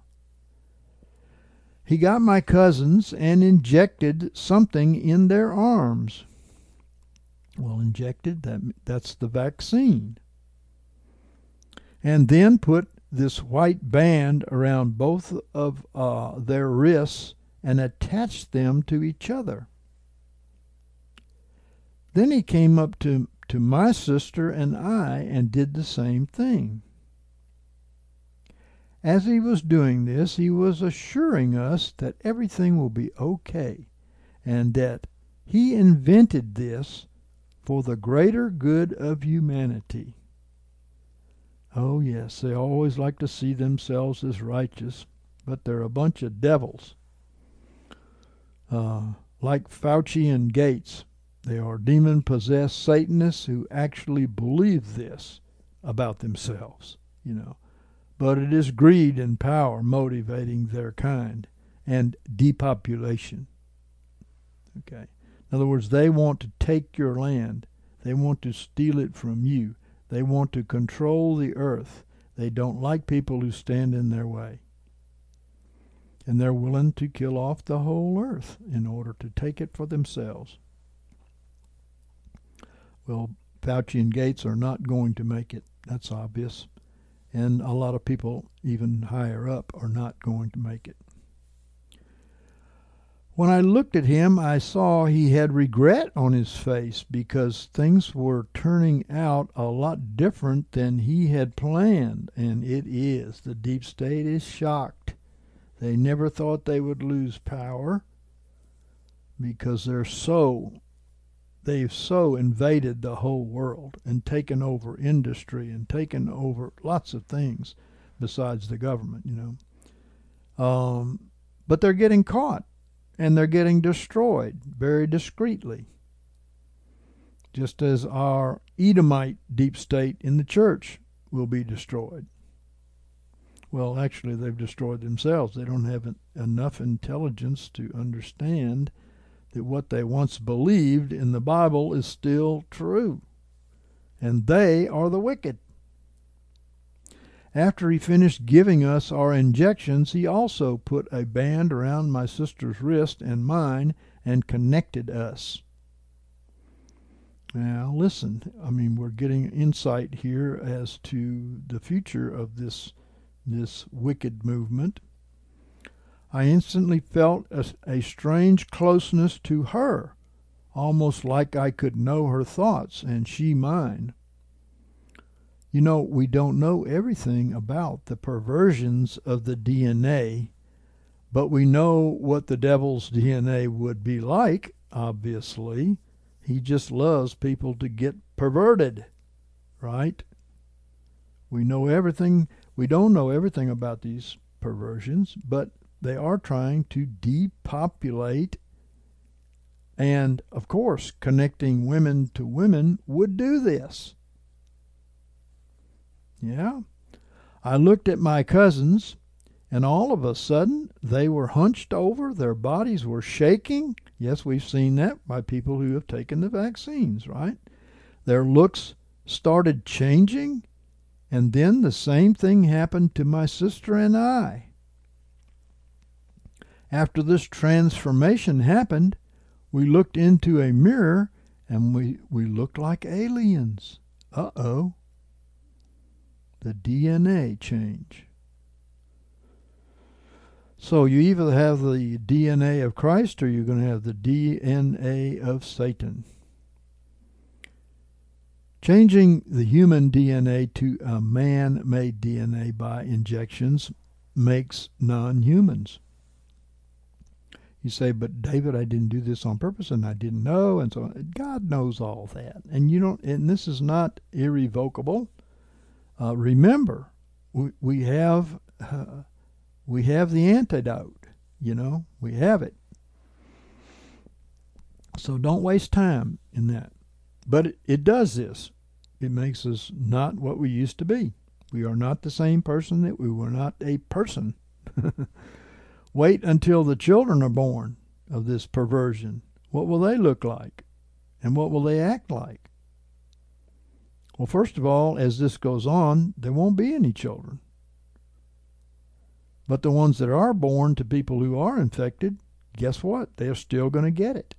He got my cousins and injected something in their arms. Well, injected, that's the vaccine. And then put this white band around both of their wrists and attached them to each other. Then he came up to my sister and I and did the same thing. As he was doing this, he was assuring us that everything will be okay and that he invented this for the greater good of humanity. Oh, yes, they always like to see themselves as righteous, but they're a bunch of devils. Like Fauci and Gates, they are demon-possessed Satanists who actually believe this about themselves, But it is greed and power motivating their kind, and depopulation. Okay. In other words, they want to take your land. They want to steal it from you. They want to control the earth. They don't like people who stand in their way. And they're willing to kill off the whole earth in order to take it for themselves. Well, Fauci and Gates are not going to make it. That's obvious. And a lot of people, even higher up, are not going to make it. When I looked at him, I saw he had regret on his face because things were turning out a lot different than he had planned. And it is. The deep state is shocked. They never thought they would lose power because they've so invaded the whole world and taken over industry and taken over lots of things besides the government, But they're getting caught. And they're getting destroyed very discreetly. Just as our Edomite deep state in the church will be destroyed. Well, actually, they've destroyed themselves. They don't have enough intelligence to understand that what they once believed in the Bible is still true. And they are the wicked. After he finished giving us our injections, he also put a band around my sister's wrist and mine and connected us. Now, listen, we're getting insight here as to the future of this wicked movement. I instantly felt a strange closeness to her, almost like I could know her thoughts and she mine. We don't know everything about the perversions of the DNA, but we know what the devil's DNA would be like, obviously. He just loves people to get perverted, right? We know everything. We don't know everything about these perversions, but they are trying to depopulate, and of course, connecting women to women would do this. Yeah. I looked at my cousins, and all of a sudden they were hunched over, their bodies were shaking. Yes, we've seen that by people who have taken the vaccines, right? Their looks started changing, and then the same thing happened to my sister and I. After this transformation happened, we looked into a mirror and we looked like aliens. Uh-oh. The DNA change. So you either have the DNA of Christ or you're going to have the DNA of Satan. Changing the human DNA to a man-made DNA by injections makes non-humans. You say, but David, I didn't do this on purpose and I didn't know, and so God knows all that. And and this is not irrevocable. Remember, we have the antidote. We have it. So don't waste time in that. But it does this. It makes us not what we used to be. We are not the same person that we were not a person. Wait until the children are born of this perversion. What will they look like? And what will they act like? Well, first of all, as this goes on, there won't be any children. But the ones that are born to people who are infected, guess what? They're still going to get it.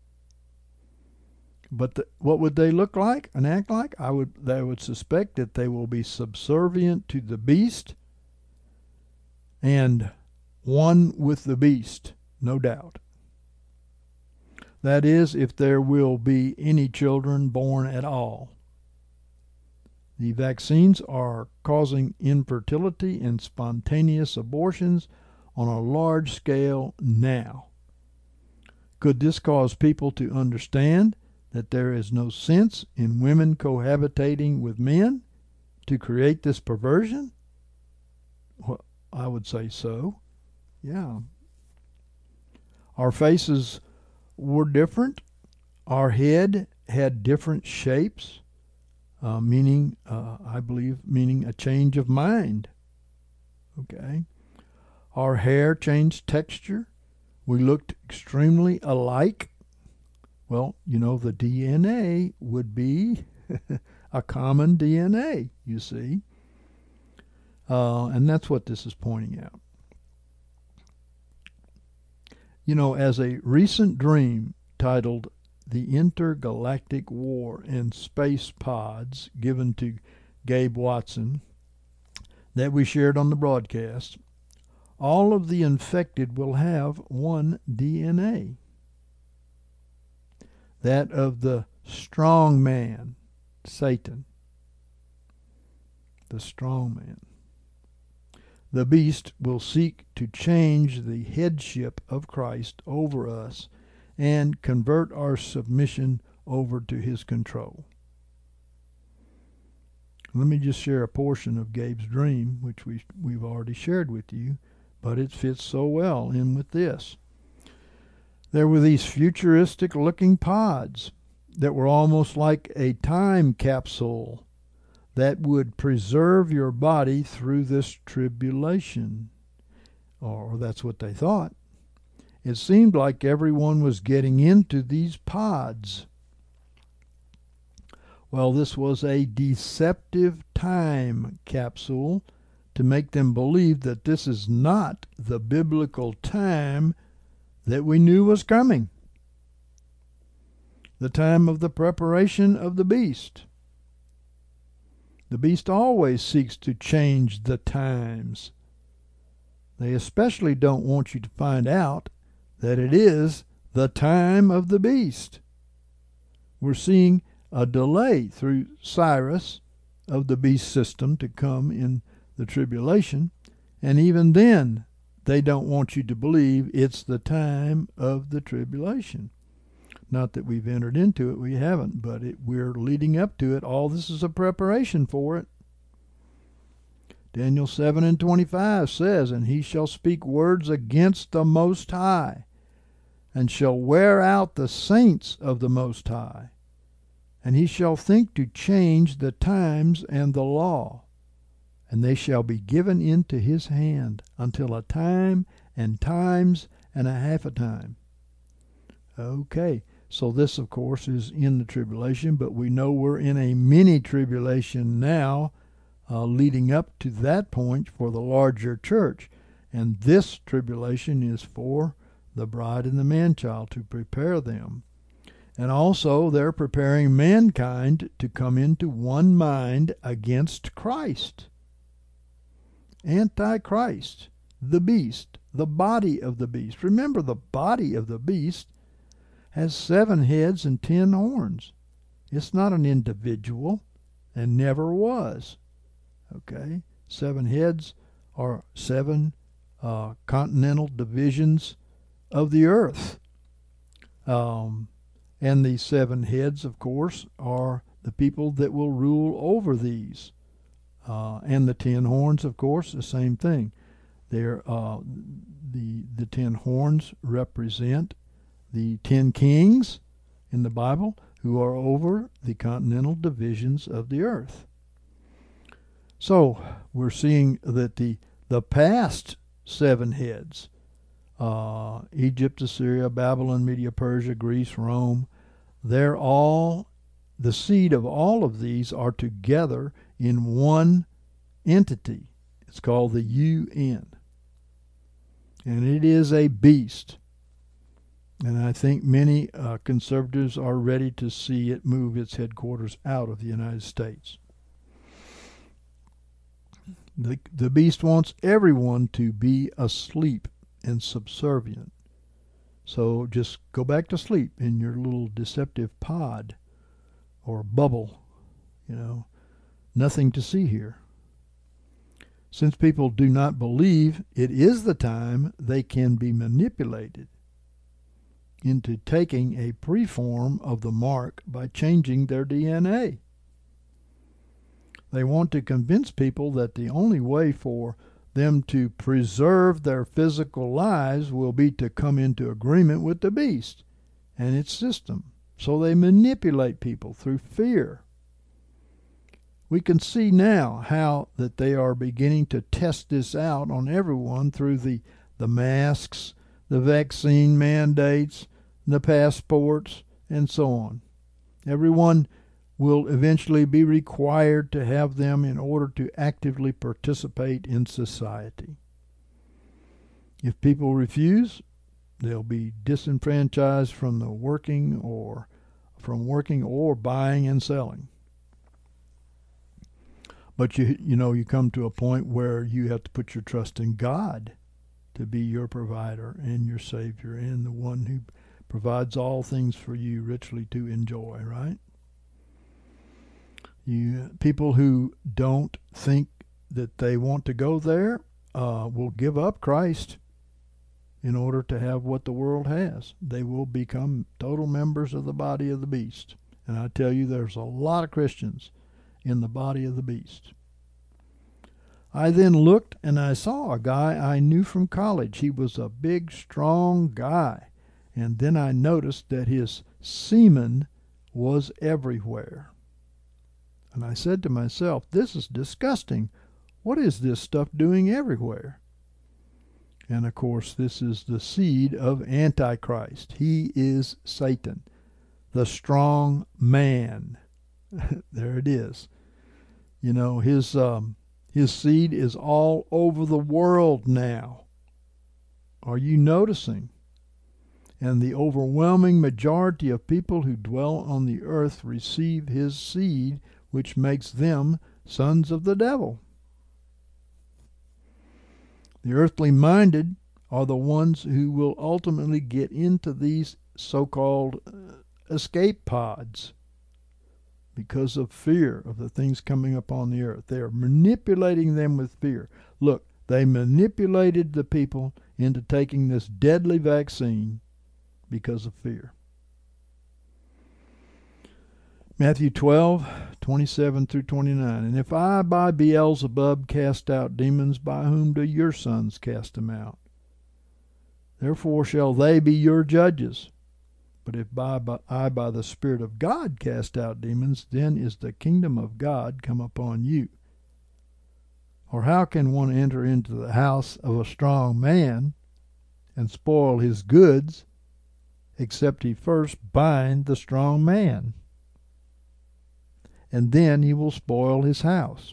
But what would they look like and act like? I would suspect that they will be subservient to the beast and one with the beast, no doubt. That is, if there will be any children born at all. The vaccines are causing infertility and spontaneous abortions on a large scale now. Could this cause people to understand that there is no sense in women cohabitating with men to create this perversion? Well, I would say so. Yeah. Our faces were different. Our head had different shapes. Meaning a change of mind. Okay. Our hair changed texture. We looked extremely alike. Well, the DNA would be a common DNA, you see. And that's what this is pointing out. As a recent dream titled The Intergalactic War in Space Pods, given to Gabe Watson, that we shared on the broadcast, all of the infected will have one DNA. That of the strong man, Satan. The strong man. The beast will seek to change the headship of Christ over us and convert our submission over to his control. Let me just share a portion of Gabe's dream, which we've already shared with you, but it fits so well in with this. There were these futuristic-looking pods that were almost like a time capsule that would preserve your body through this tribulation. Or that's what they thought. It seemed like everyone was getting into these pods. Well, this was a deceptive time capsule to make them believe that this is not the biblical time that we knew was coming. The time of the preparation of the beast. The beast always seeks to change the times. They especially don't want you to find out that it is the time of the beast. We're seeing a delay through Cyrus of the beast system to come in the tribulation, and even then they don't want you to believe it's the time of the tribulation. Not that we've entered into it, we haven't, but we're leading up to it. All this is a preparation for it. Daniel 7:25 says, "And he shall speak words against the Most High, and shall wear out the saints of the Most High. And he shall think to change the times and the law, and they shall be given into his hand until a time and times and a half a time." Okay, so this, of course, is in the tribulation, but we know we're in a mini tribulation now, leading up to that point for the larger church. And this tribulation is for the bride and the man-child, to prepare them. And also they're preparing mankind to come into one mind against Christ. Antichrist, the beast, the body of the beast. Remember, the body of the beast has 7 heads and 10 horns. It's not an individual, and never was. Okay? 7 heads are 7 continental divisions of the earth. And the 7 heads, of course, are the people that will rule over these. And the 10 horns, of course, the same thing. They're, the 10 horns represent the 10 kings in the Bible who are over the continental divisions of the earth. So we're seeing that the past 7 heads, Egypt, Assyria, Babylon, Media, Persia, Greece, Rome, they're all, the seed of all of these are together in one entity. It's called the UN. And it is a beast. And I think many conservatives are ready to see it move its headquarters out of the United States. The beast wants everyone to be asleep and subservient. So just go back to sleep in your little deceptive pod or bubble. Nothing to see here. Since people do not believe it is the time, they can be manipulated into taking a preform of the mark by changing their DNA. They want to convince people that the only way for them to preserve their physical lives will be to come into agreement with the beast and its system. So they manipulate people through fear. We can see now how that they are beginning to test this out on everyone through the masks, the vaccine mandates, the passports, and so on. Everyone will eventually be required to have them in order to actively participate in society. If people refuse, they'll be disenfranchised from working or buying and selling. But you come to a point where you have to put your trust in God to be your provider and your Savior and the one who provides all things for you richly to enjoy, right? People who don't think that they want to go there will give up Christ in order to have what the world has. They will become total members of the body of the beast. And I tell you, there's a lot of Christians in the body of the beast. I then looked and I saw a guy I knew from college. He was a big, strong guy. And then I noticed that his semen was everywhere. And I said to myself, this is disgusting. What is this stuff doing everywhere? And of course, this is the seed of Antichrist. He is Satan, the strong man. There it is. His His seed is all over the world now. Are you noticing? And the overwhelming majority of people who dwell on the earth receive his seed, which makes them sons of the devil. The earthly minded are the ones who will ultimately get into these so-called escape pods because of fear of the things coming upon the earth. They are manipulating them with fear. Look, they manipulated the people into taking this deadly vaccine because of fear. Matthew 12:27 through 29. And if I by Beelzebub cast out demons, by whom do your sons cast them out? Therefore shall they be your judges. But if I by the Spirit of God cast out demons, then is the kingdom of God come upon you. Or how can one enter into the house of a strong man and spoil his goods, except he first bind the strong man? And then he will spoil his house.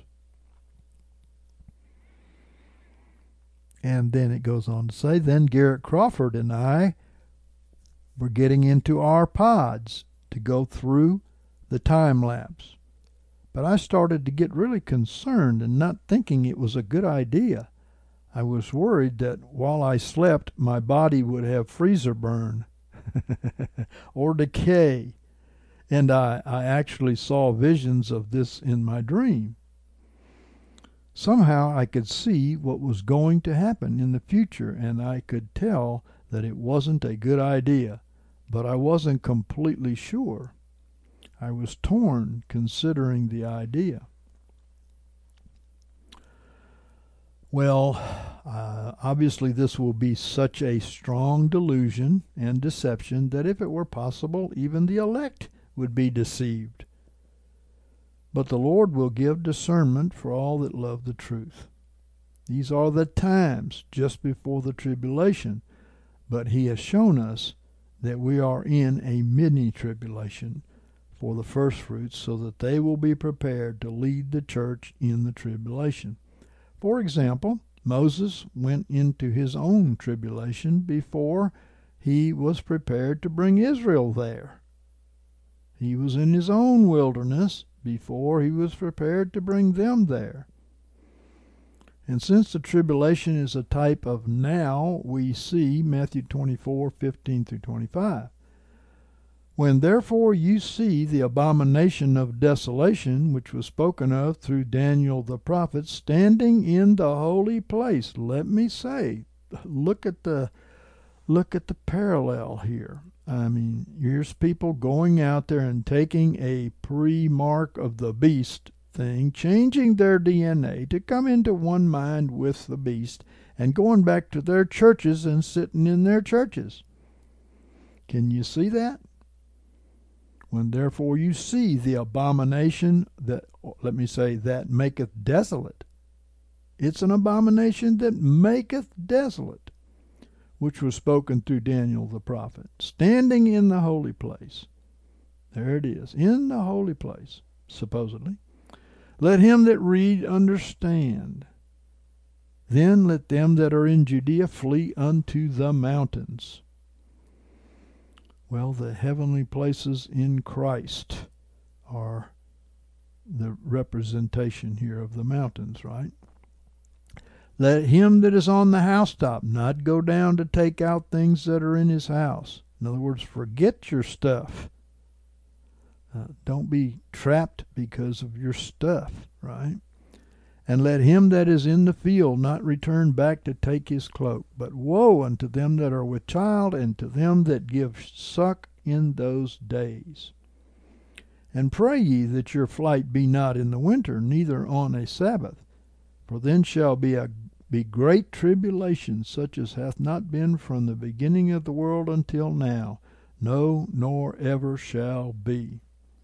And then it goes on to say, then Garrett Crawford and I were getting into our pods to go through the time lapse. But I started to get really concerned and not thinking it was a good idea. I was worried that while I slept, my body would have freezer burn or decay. And I actually saw visions of this in my dream. Somehow I could see what was going to happen in the future, and I could tell that it wasn't a good idea, but I wasn't completely sure. I was torn considering the idea. Well, obviously this will be such a strong delusion and deception that if it were possible, even the elect would be deceived. But the Lord will give discernment for all that love the truth. These are the times just before the tribulation, but he has shown us that we are in a mini-tribulation for the first fruits, so that they will be prepared to lead the church in the tribulation. For example, Moses went into his own tribulation before he was prepared to bring Israel there. He was in his own wilderness before he was prepared to bring them there. And since the tribulation is a type of now, we see Matthew 24:15 through 25. When therefore you see the abomination of desolation, which was spoken of through Daniel the prophet, standing in the holy place. Let me say, look at the parallel here. I mean, here's people going out there and taking a pre-mark of the beast thing, changing their DNA to come into one mind with the beast, and going back to their churches and sitting in their churches. Can you see that? When therefore you see the abomination that, let me say, that maketh desolate. It's an abomination that maketh desolate, which was spoken through Daniel the prophet, standing in the holy place. There it is, in the holy place, supposedly. Let him that read understand. Then let them that are in Judea flee unto the mountains. Well, the heavenly places in Christ are the representation here of the mountains, right? Let him that is on the housetop not go down to take out things that are in his house. In other words, forget your stuff. Don't be trapped because of your stuff, right? And let him that is in the field not return back to take his cloak. But woe unto them that are with child, and to them that give suck in those days. And pray ye that your flight be not in the winter, neither on a Sabbath. For then shall be great tribulation, such as hath not been from the beginning of the world until now, no, nor ever shall be.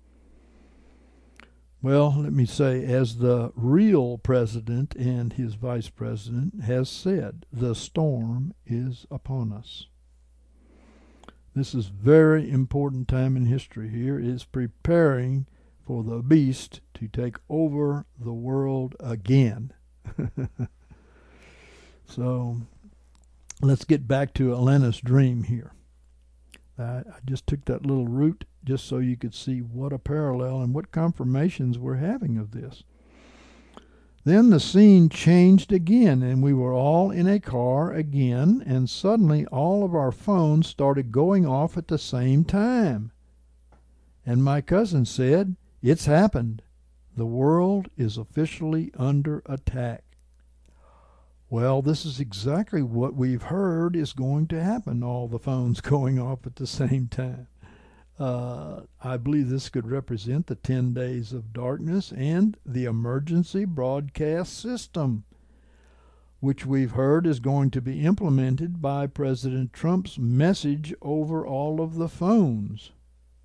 Well, let me say, as the real president and his vice president has said, the storm is upon us. This is very important time in history here. It is preparing for the beast to take over the world again. So let's get back to Elena's dream here. I just took that little route just so you could see what a parallel and what confirmations we're having of this. Then the scene changed again, and we were all in a car again, and suddenly all of our phones started going off at the same time. And my cousin said, "It's happened. The world is officially under attack." Well, this is exactly what we've heard is going to happen, all the phones going off at the same time. I believe this could represent the 10 days of darkness and the emergency broadcast system, which we've heard is going to be implemented by President Trump's message over all of the phones.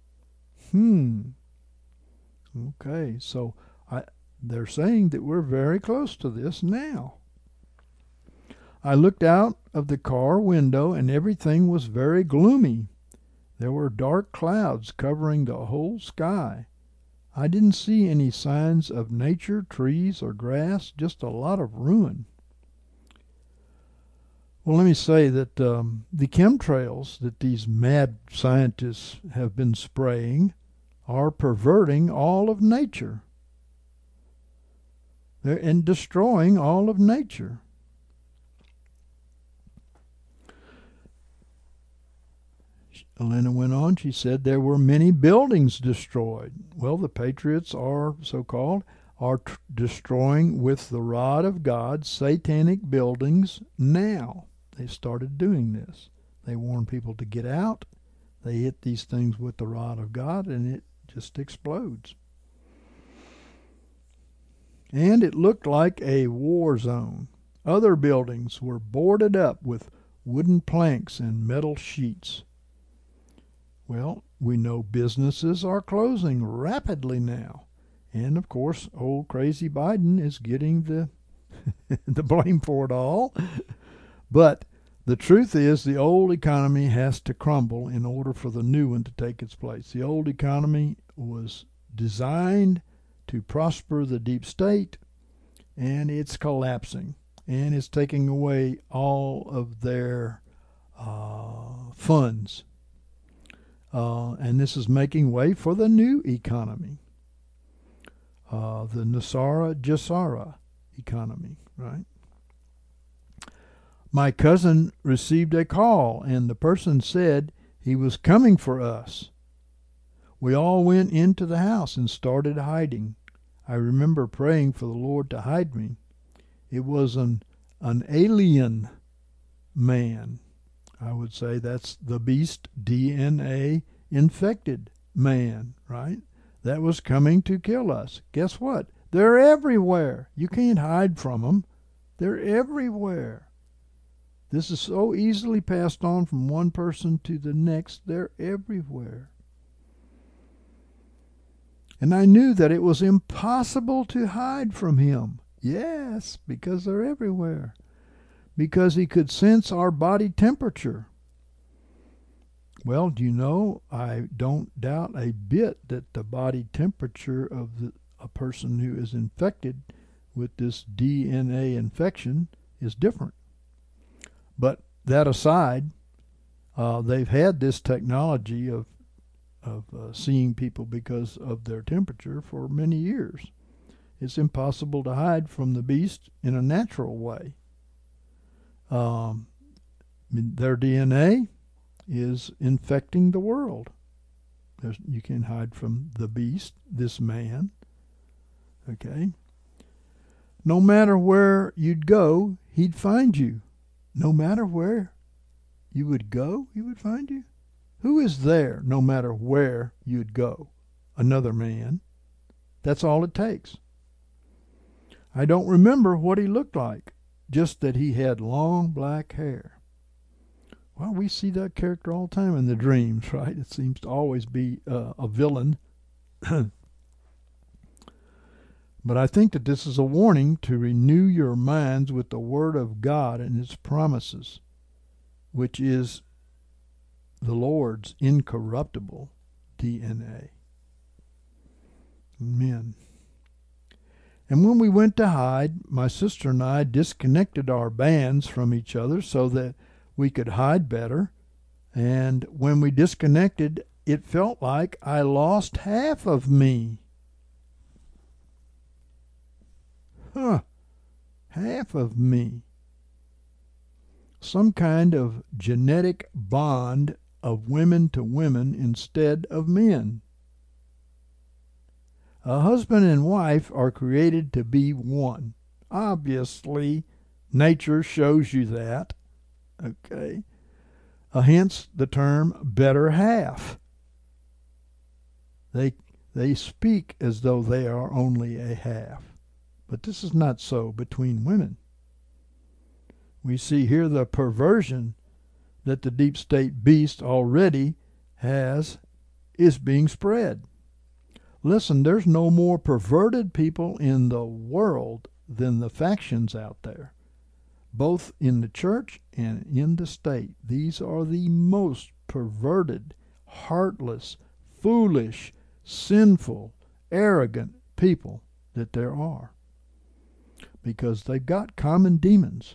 Okay, so they're saying that we're very close to this now. I looked out of the car window and everything was very gloomy. There were dark clouds covering the whole sky. I didn't see any signs of nature, trees, or grass, just a lot of ruin. Well, let me say that the chemtrails that these mad scientists have been spraying are perverting all of nature. They're destroying all of nature. Elena went on, she said there were many buildings destroyed. Well, the patriots are so-called, are destroying with the rod of God satanic buildings now. They started doing this. They warn people to get out. They hit these things with the rod of God and it just explodes. And it looked like a war zone. Other buildings were boarded up with wooden planks and metal sheets. Well, we know businesses are closing rapidly now. And, of course, old crazy Biden is getting the the blame for it all. But the truth is the old economy has to crumble in order for the new one to take its place. The old economy was designed to prosper the deep state, and it's collapsing. And it's taking away all of their funds. And this is making way for the new economy, the Nasara Jassara economy, right? My cousin received a call, and the person said he was coming for us. We all went into the house and started hiding. I remember praying for the Lord to hide me. It was an alien man. I would say that's the beast DNA infected man, right? That was coming to kill us. Guess what? They're everywhere. You can't hide from them. They're everywhere. This is so easily passed on from one person to the next. They're everywhere. And I knew that it was impossible to hide from him. Yes, because they're everywhere. Because he could sense our body temperature. Well, do you know, I don't doubt a bit that the body temperature of a person who is infected with this DNA infection is different. But that aside, they've had this technology of seeing people because of their temperature for many years. It's impossible to hide from the beast in a natural way. Their DNA is infecting the world. You can't hide from the beast, this man. Okay? No matter where you'd go, he'd find you. No matter where you would go, he would find you. Who is there no matter where you'd go? Another man. That's all it takes. I don't remember what he looked like, just that he had long black hair. Well, we see that character all the time in the dreams, right? It seems to always be a villain. But I think that this is a warning to renew your minds with the Word of God and His promises, which is the Lord's incorruptible DNA. Amen. And when we went to hide, my sister and I disconnected our bands from each other so that we could hide better. And when we disconnected, it felt like I lost half of me. Half of me. Some kind of genetic bond of women to women instead of men. A husband and wife are created to be one. Obviously, nature shows you that. Okay. Hence the term better half. They speak as though they are only a half. But this is not so between women. We see here the perversion that the deep state beast already has is being spread. Listen, there's no more perverted people in the world than the factions out there, both in the church and in the state. These are the most perverted, heartless, foolish, sinful, arrogant people that there are, because they've got common demons.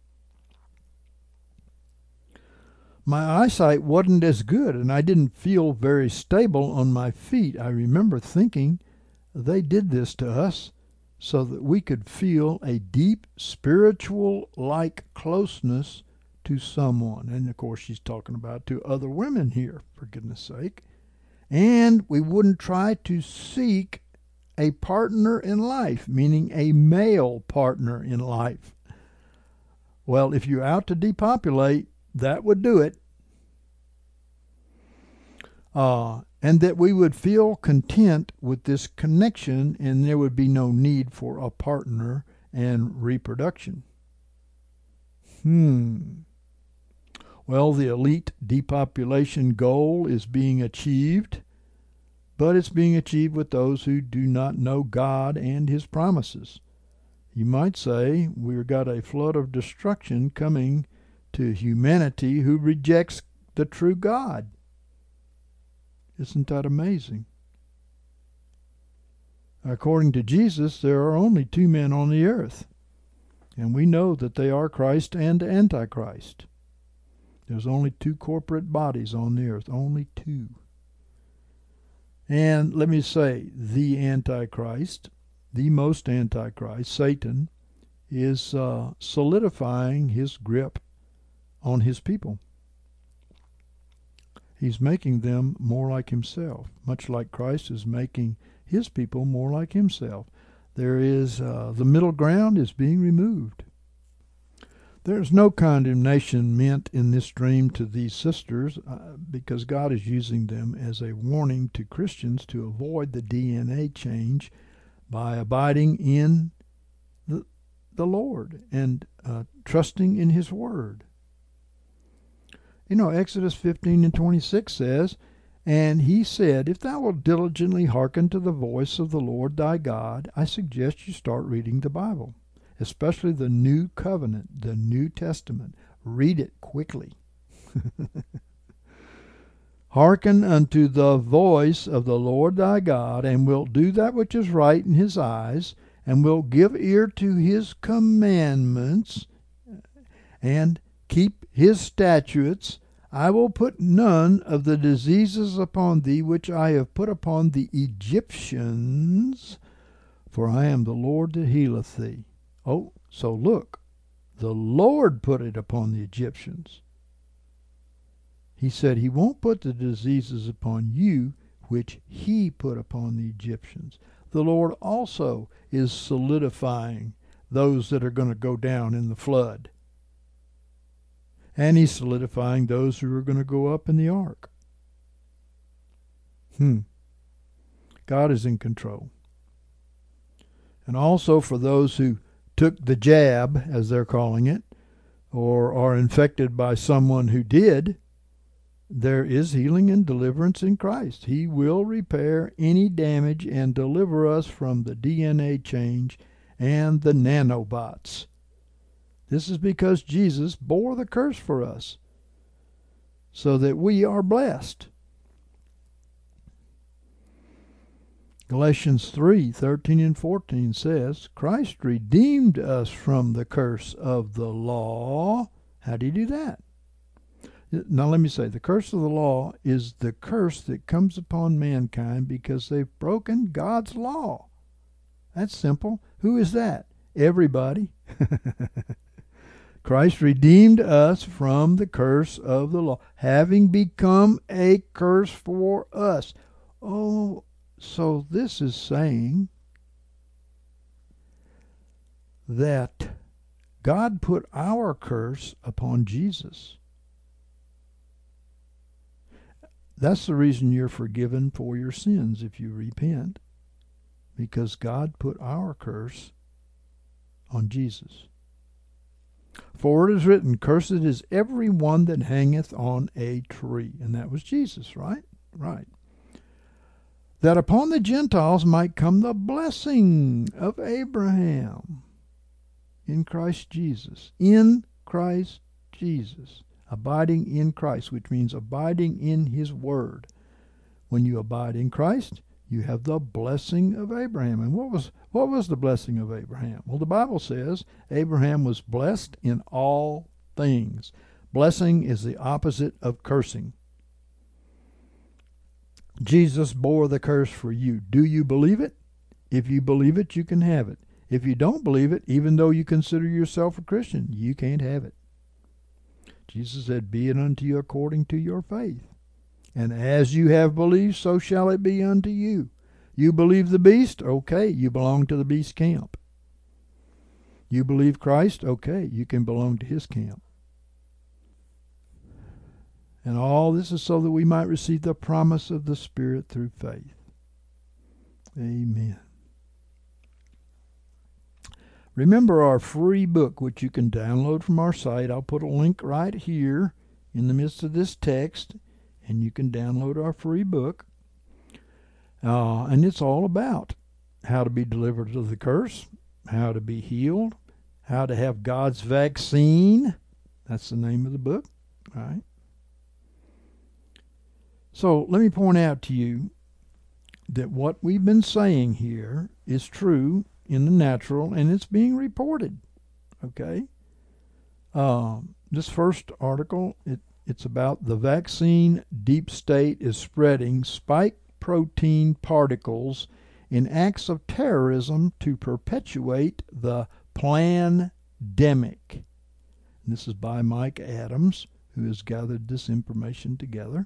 My eyesight wasn't as good, and I didn't feel very stable on my feet. I remember thinking they did this to us so that we could feel a deep spiritual-like closeness to someone. And, of course, she's talking about to other women here, for goodness sake. And we wouldn't try to seek a partner in life, meaning a male partner in life. Well, if you're out to depopulate, that would do it. And that we would feel content with this connection, and there would be no need for a partner and reproduction. Well, the elite depopulation goal is being achieved, but it's being achieved with those who do not know God and His promises. You might say we've got a flood of destruction coming to humanity who rejects the true God. Isn't that amazing? According to Jesus, there are only two men on the earth, and we know that they are Christ and Antichrist. There's only two corporate bodies on the earth, only two. And let me say, the Antichrist, the most Antichrist, Satan, is solidifying his grip on his people. He's making them more like himself, much like Christ is making his people more like himself. There is, the middle ground is being removed. There's no condemnation meant in this dream to these sisters because God is using them as a warning to Christians to avoid the DNA change by abiding in the Lord and trusting in His Word. You know, Exodus 15:26 says, "And he said, if thou wilt diligently hearken to the voice of the Lord thy God," I suggest you start reading the Bible, especially the New Covenant, the New Testament. Read it quickly. "Hearken unto the voice of the Lord thy God, and wilt do that which is right in His eyes, and wilt give ear to His commandments, and keep His statutes, I will put none of the diseases upon thee which I have put upon the Egyptians, for I am the Lord that healeth thee." Oh, so look, the Lord put it upon the Egyptians. He said He won't put the diseases upon you which He put upon the Egyptians. The Lord also is solidifying those that are going to go down in the flood. And He's solidifying those who are going to go up in the ark. God is in control. And also for those who took the jab, as they're calling it, or are infected by someone who did, there is healing and deliverance in Christ. He will repair any damage and deliver us from the DNA change and the nanobots. This is because Jesus bore the curse for us, so that we are blessed. Galatians 3:13 and 14 says, Christ redeemed us from the curse of the law. How did he do that? Now let me say, the curse of the law is the curse that comes upon mankind because they've broken God's law. That's simple. Who is that? Everybody. Christ redeemed us from the curse of the law, having become a curse for us. Oh, so this is saying that God put our curse upon Jesus. That's the reason you're forgiven for your sins if you repent, because God put our curse on Jesus. For it is written, Cursed is every one that hangeth on a tree. And that was Jesus, right? Right. That upon the Gentiles might come the blessing of Abraham in Christ Jesus. In Christ Jesus. Abiding in Christ, which means abiding in his word. When you abide in Christ, you have the blessing of Abraham. And what was the blessing of Abraham? Well, the Bible says Abraham was blessed in all things. Blessing is the opposite of cursing. Jesus bore the curse for you. Do you believe it? If you believe it, you can have it. If you don't believe it, even though you consider yourself a Christian, you can't have it. Jesus said, Be it unto you according to your faith. And as you have believed, so shall it be unto you. You believe the beast? Okay, you belong to the beast camp. You believe Christ? Okay, you can belong to his camp. And all this is so that we might receive the promise of the Spirit through faith. Amen. Remember our free book, which you can download from our site. I'll put a link right here in the midst of this text, and you can download our free book. And it's all about how to be delivered of the curse, how to be healed, how to have God's vaccine. That's the name of the book, right? So let me point out to you that what we've been saying here is true in the natural, and it's being reported. Okay? This first article, it's about the vaccine deep state is spreading spike protein particles in acts of terrorism to perpetuate the plandemic. And this is by Mike Adams, who has gathered this information together.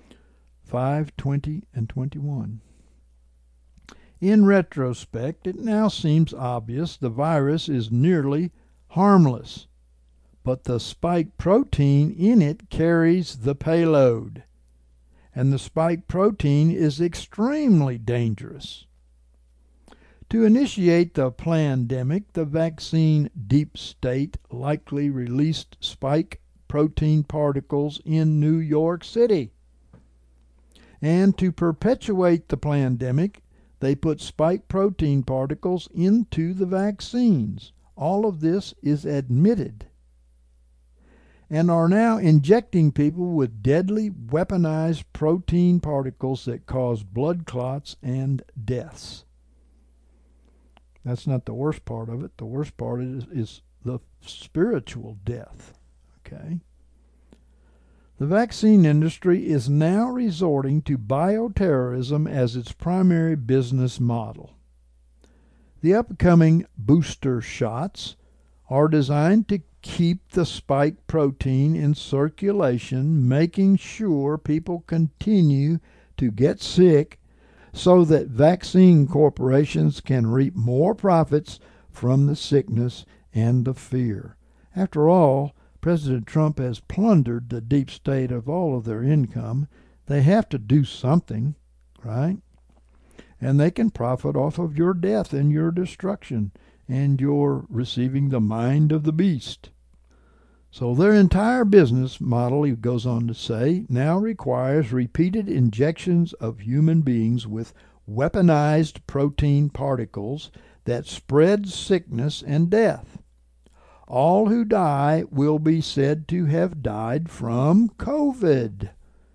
5:20 and 21. In retrospect, it now seems obvious the virus is nearly harmless, but the spike protein in it carries the payload, and the spike protein is extremely dangerous. To initiate the plandemic, the vaccine deep state likely released spike protein particles in New York City. And to perpetuate the plandemic, they put spike protein particles into the vaccines. All of this is admitted. And are now injecting people with deadly weaponized protein particles that cause blood clots and deaths. That's not the worst part of it. The worst part is the spiritual death. Okay? The vaccine industry is now resorting to bioterrorism as its primary business model. The upcoming booster shots are designed to keep the spike protein in circulation, making sure people continue to get sick so that vaccine corporations can reap more profits from the sickness and the fear. After all, President Trump has plundered the deep state of all of their income. They have to do something, right? And they can profit off of your death and your destruction and your receiving the mind of the beast. So their entire business model, he goes on to say, now requires repeated injections of human beings with weaponized protein particles that spread sickness and death. All who die will be said to have died from COVID.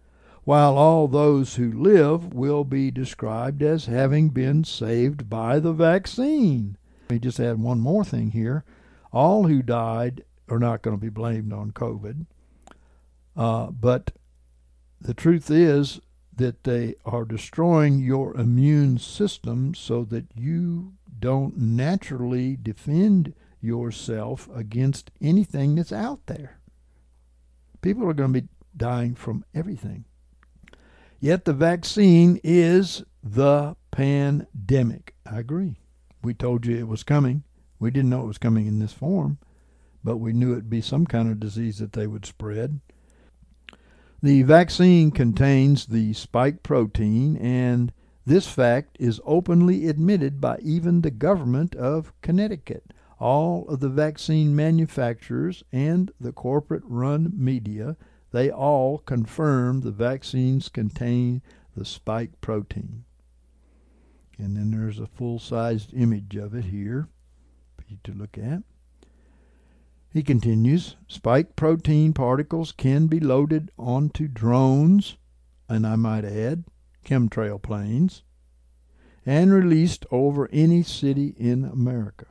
while all those who live will be described as having been saved by the vaccine. We just add one more thing here. All who died are not going to be blamed on COVID, but the truth is that they are destroying your immune system so that you don't naturally defend yourself against anything that's out there. People are going to be dying from everything. Yet the vaccine is the pandemic. I agree. We told you it was coming. We didn't know it was coming in this form, but we knew it'd be some kind of disease that they would spread. The vaccine contains the spike protein, and this fact is openly admitted by even the government of Connecticut. All of the vaccine manufacturers and the corporate-run media, they all confirm the vaccines contain the spike protein. And then there's a full-sized image of it here for you to look at. He continues, spike protein particles can be loaded onto drones, and I might add, chemtrail planes, and released over any city in America.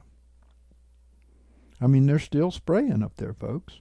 I mean, they're still spraying up there, folks.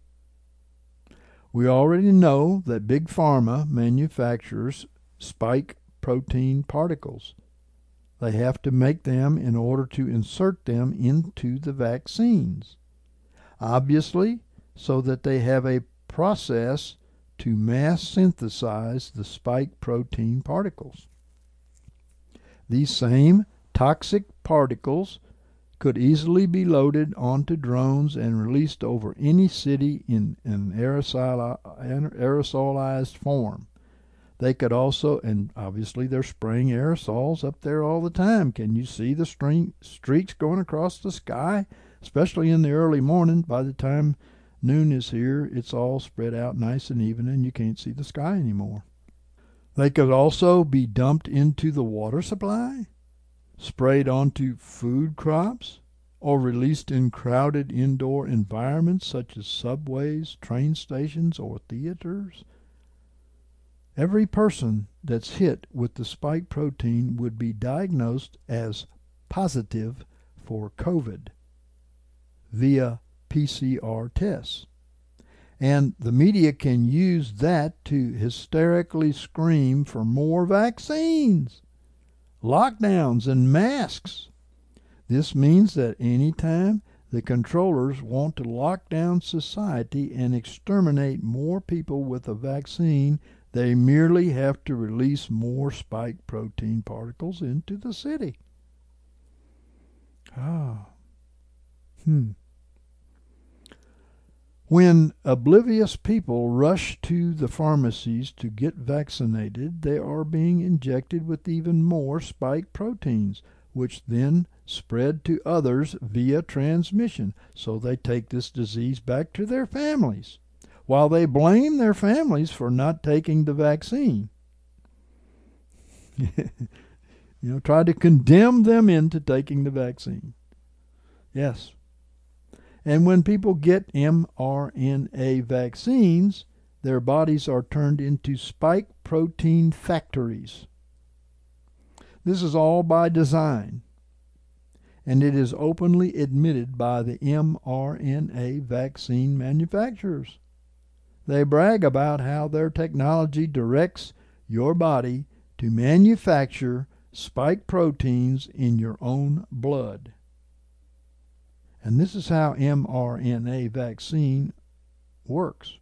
We already know that Big Pharma manufactures spike protein particles. They have to make them in order to insert them into the vaccines. Obviously, so that they have a process to mass synthesize the spike protein particles. These same toxic particles could easily be loaded onto drones and released over any city in an aerosolized form. They could also, and obviously they're spraying aerosols up there all the time. Can you see the streaks going across the sky? Especially in the early morning. By the time noon is here, it's all spread out nice and even, and you can't see the sky anymore. They could also be dumped into the water supply, sprayed onto food crops, or released in crowded indoor environments such as subways, train stations, or theaters. Every person that's hit with the spike protein would be diagnosed as positive for COVID via PCR tests. And the media can use that to hysterically scream for more vaccines, lockdowns, and masks. This means that anytime the controllers want to lock down society and exterminate more people with a vaccine, they merely have to release more spike protein particles into the city. When oblivious people rush to the pharmacies to get vaccinated, they are being injected with even more spike proteins, which then spread to others via transmission. So they take this disease back to their families, while they blame their families for not taking the vaccine. Try to condemn them into taking the vaccine. Yes. And when people get mRNA vaccines, their bodies are turned into spike protein factories. This is all by design, and it is openly admitted by the mRNA vaccine manufacturers. They brag about how their technology directs your body to manufacture spike proteins in your own blood. And this is how mRNA vaccine works.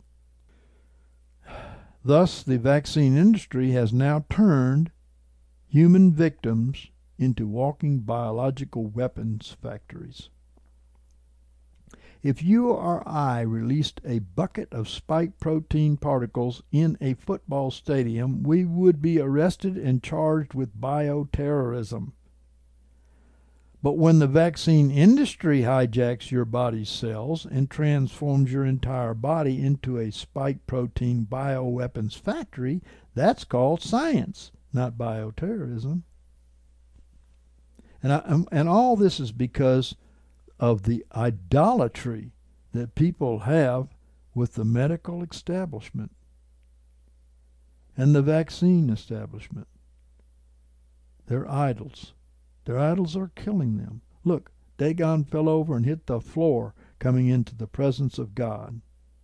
Thus, the vaccine industry has now turned human victims into walking biological weapons factories. If you or I released a bucket of spike protein particles in a football stadium, we would be arrested and charged with bioterrorism. But when the vaccine industry hijacks your body's cells and transforms your entire body into a spike protein bioweapons factory, that's called science, not bioterrorism. And all this is because of the idolatry that people have with the medical establishment. and the vaccine establishment. They're idols. Their idols are killing them. Look, Dagon fell over and hit the floor coming into the presence of God.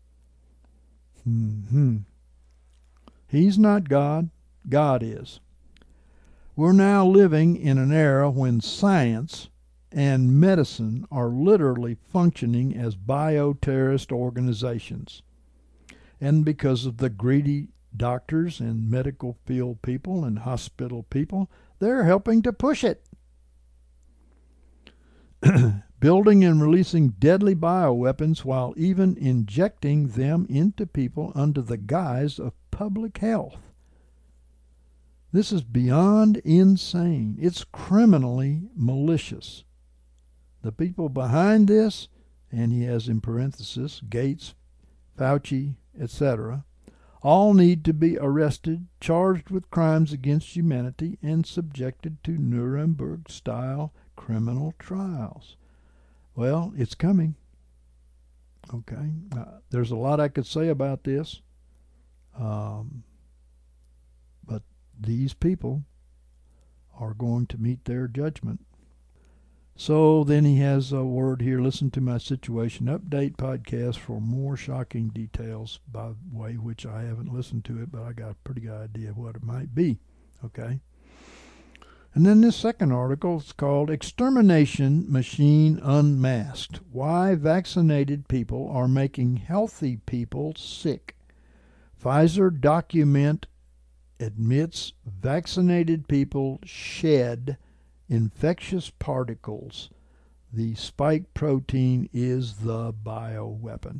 He's not God. God is. We're now living in an era when science and medicine are literally functioning as bioterrorist organizations. And because of the greedy doctors and medical field people and hospital people, they're helping to push it. Building and releasing deadly bioweapons while even injecting them into people under the guise of public health. This is beyond insane. It's criminally malicious. The people behind this, and he has in parenthesis Gates, Fauci, etc., all need to be arrested, charged with crimes against humanity, and subjected to Nuremberg-style criminal trials. Well, it's coming. Okay. There's a lot I could say about this. But these people are going to meet their judgment. So then he has a word here. Listen to my situation update podcast for more shocking details, by the way, which I haven't listened to it, but I got a pretty good idea of what it might be. Okay. And then this second article is called Extermination Machine Unmasked. Why Vaccinated People Are Making Healthy People Sick. Pfizer document admits vaccinated people shed infectious particles. The spike protein is the bioweapon.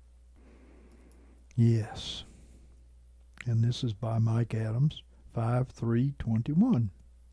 Yes. And this is by Mike Adams, 5/3/21.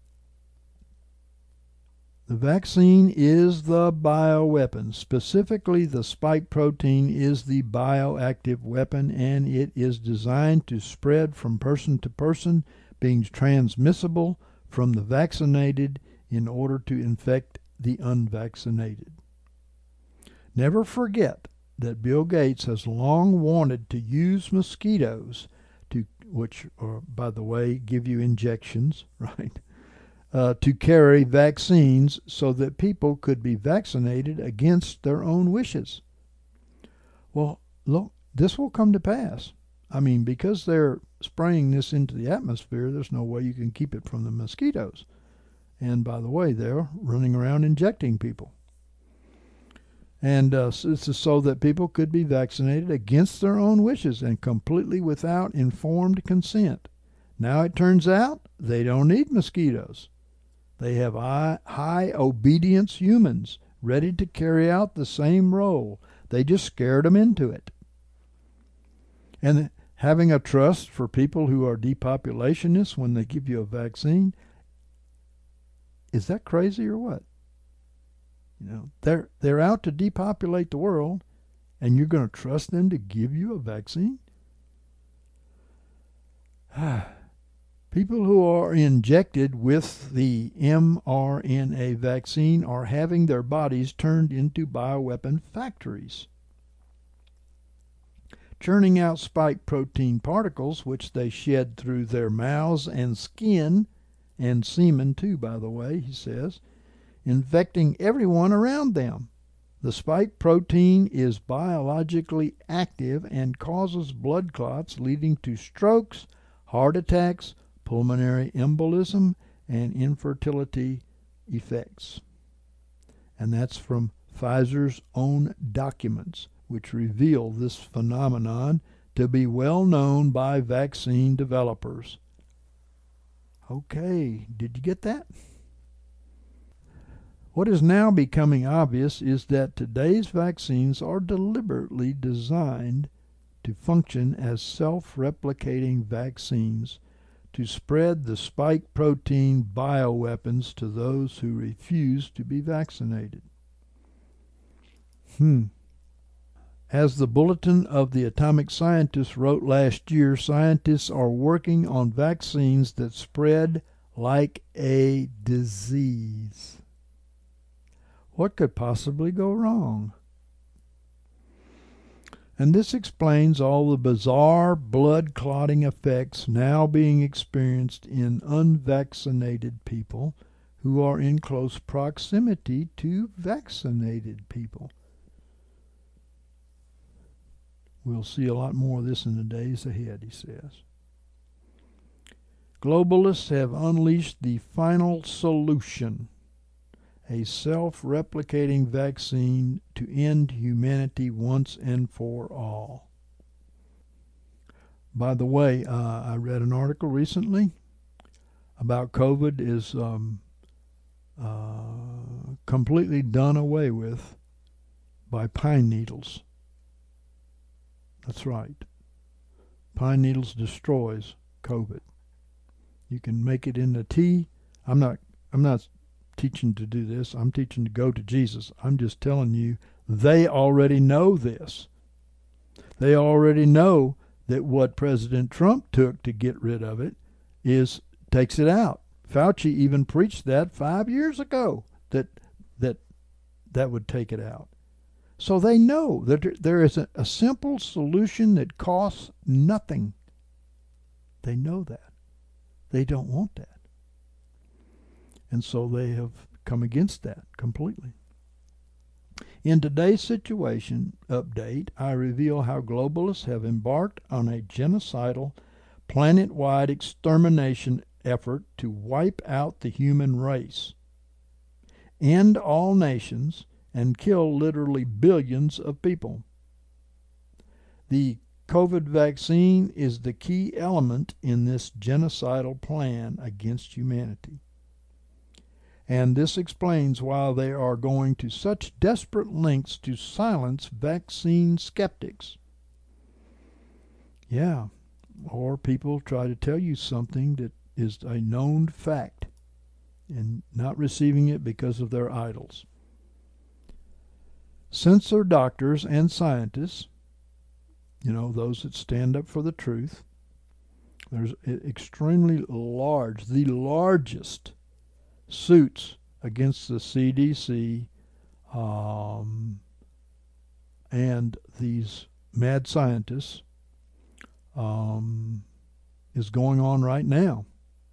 The vaccine is the bioweapon. Specifically, the spike protein is the bioactive weapon, and it is designed to spread from person to person, being transmissible from the vaccinated in order to infect the unvaccinated. Never forget that Bill Gates has long wanted to use mosquitoes, which, by the way, give you injections, right? To carry vaccines so that people could be vaccinated against their own wishes. Well, look, this will come to pass. I mean, because they're spraying this into the atmosphere, there's no way you can keep it from the mosquitoes. And by the way, they're running around injecting people. And this is so that people could be vaccinated against their own wishes and completely without informed consent. Now it turns out they don't need mosquitoes. They have high obedience humans ready to carry out the same role. They just scared them into it. And having a trust for people who are depopulationists when they give you a vaccine, is that crazy or what? You know, they're out to depopulate the world, and you're going to trust them to give you a vaccine? People who are injected with the mRNA vaccine are having their bodies turned into bioweapon factories, churning out spike protein particles, which they shed through their mouths and skin, and semen too, by the way, he says, infecting everyone around them. The spike protein is biologically active and causes blood clots, leading to strokes, heart attacks, pulmonary embolism, and infertility effects. And that's from Pfizer's own documents, which reveal this phenomenon to be well known by vaccine developers. Okay, did you get that? What is now becoming obvious is that today's vaccines are deliberately designed to function as self-replicating vaccines to spread the spike protein bioweapons to those who refuse to be vaccinated. As the Bulletin of the Atomic Scientists wrote last year, scientists are working on vaccines that spread like a disease. What could possibly go wrong? And this explains all the bizarre blood clotting effects now being experienced in unvaccinated people who are in close proximity to vaccinated people. We'll see a lot more of this in the days ahead, he says. Globalists have unleashed the final solution, a self-replicating vaccine to end humanity once and for all. By the way, I read an article recently about COVID is completely done away with by pine needles. That's right. Pine needles destroys COVID. You can make it into tea. I'm not teaching to do this. I'm teaching to go to Jesus. I'm just telling you, they already know this. They already know that what President Trump took to get rid of it takes it out. Fauci even preached that 5 years ago that would take it out. So they know that there is a simple solution that costs nothing. They know that. They don't want that. And so they have come against that completely. In today's situation update, I reveal how globalists have embarked on a genocidal, planet-wide extermination effort to wipe out the human race, end all nations, and kill literally billions of people. The COVID vaccine is the key element in this genocidal plan against humanity. And this explains why they are going to such desperate lengths to silence vaccine skeptics. Yeah, or people try to tell you something that is a known fact and not receiving it because of their idols. Censor doctors and scientists, those that stand up for the truth. There's extremely large, the largest suits against the CDC and these mad scientists is going on right now.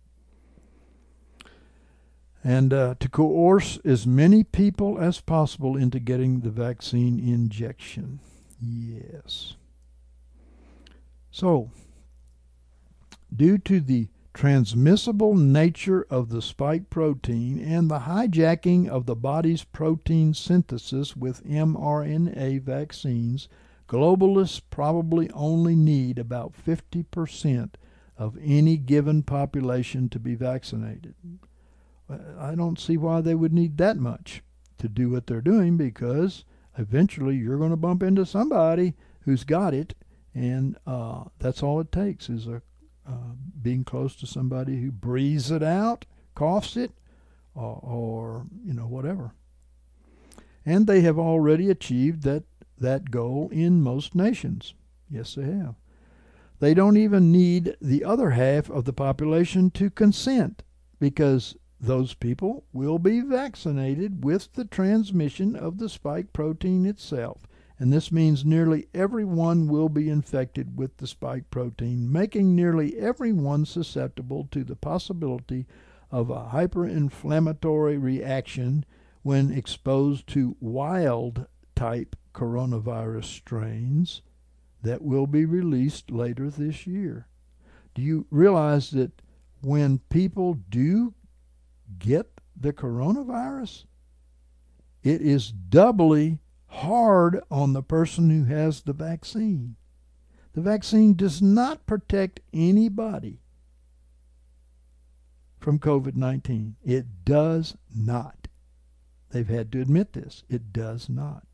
And to coerce as many people as possible into getting the vaccine injection. Yes. So, due to the transmissible nature of the spike protein and the hijacking of the body's protein synthesis with mRNA vaccines, globalists probably only need about 50% of any given population to be vaccinated. I don't see why they would need that much to do what they're doing, because eventually you're going to bump into somebody who's got it, and that's all it takes is being close to somebody who breathes it out, coughs it, or whatever. And they have already achieved that goal in most nations. Yes, they have. They don't even need the other half of the population to consent, because those people will be vaccinated with the transmission of the spike protein itself. And this means nearly everyone will be infected with the spike protein, making nearly everyone susceptible to the possibility of a hyperinflammatory reaction when exposed to wild-type coronavirus strains that will be released later this year. Do you realize that when people do get the coronavirus, it is doubly hard on the person who has the vaccine? The vaccine does not protect anybody from COVID-19. It does not. They've had to admit this. It does not.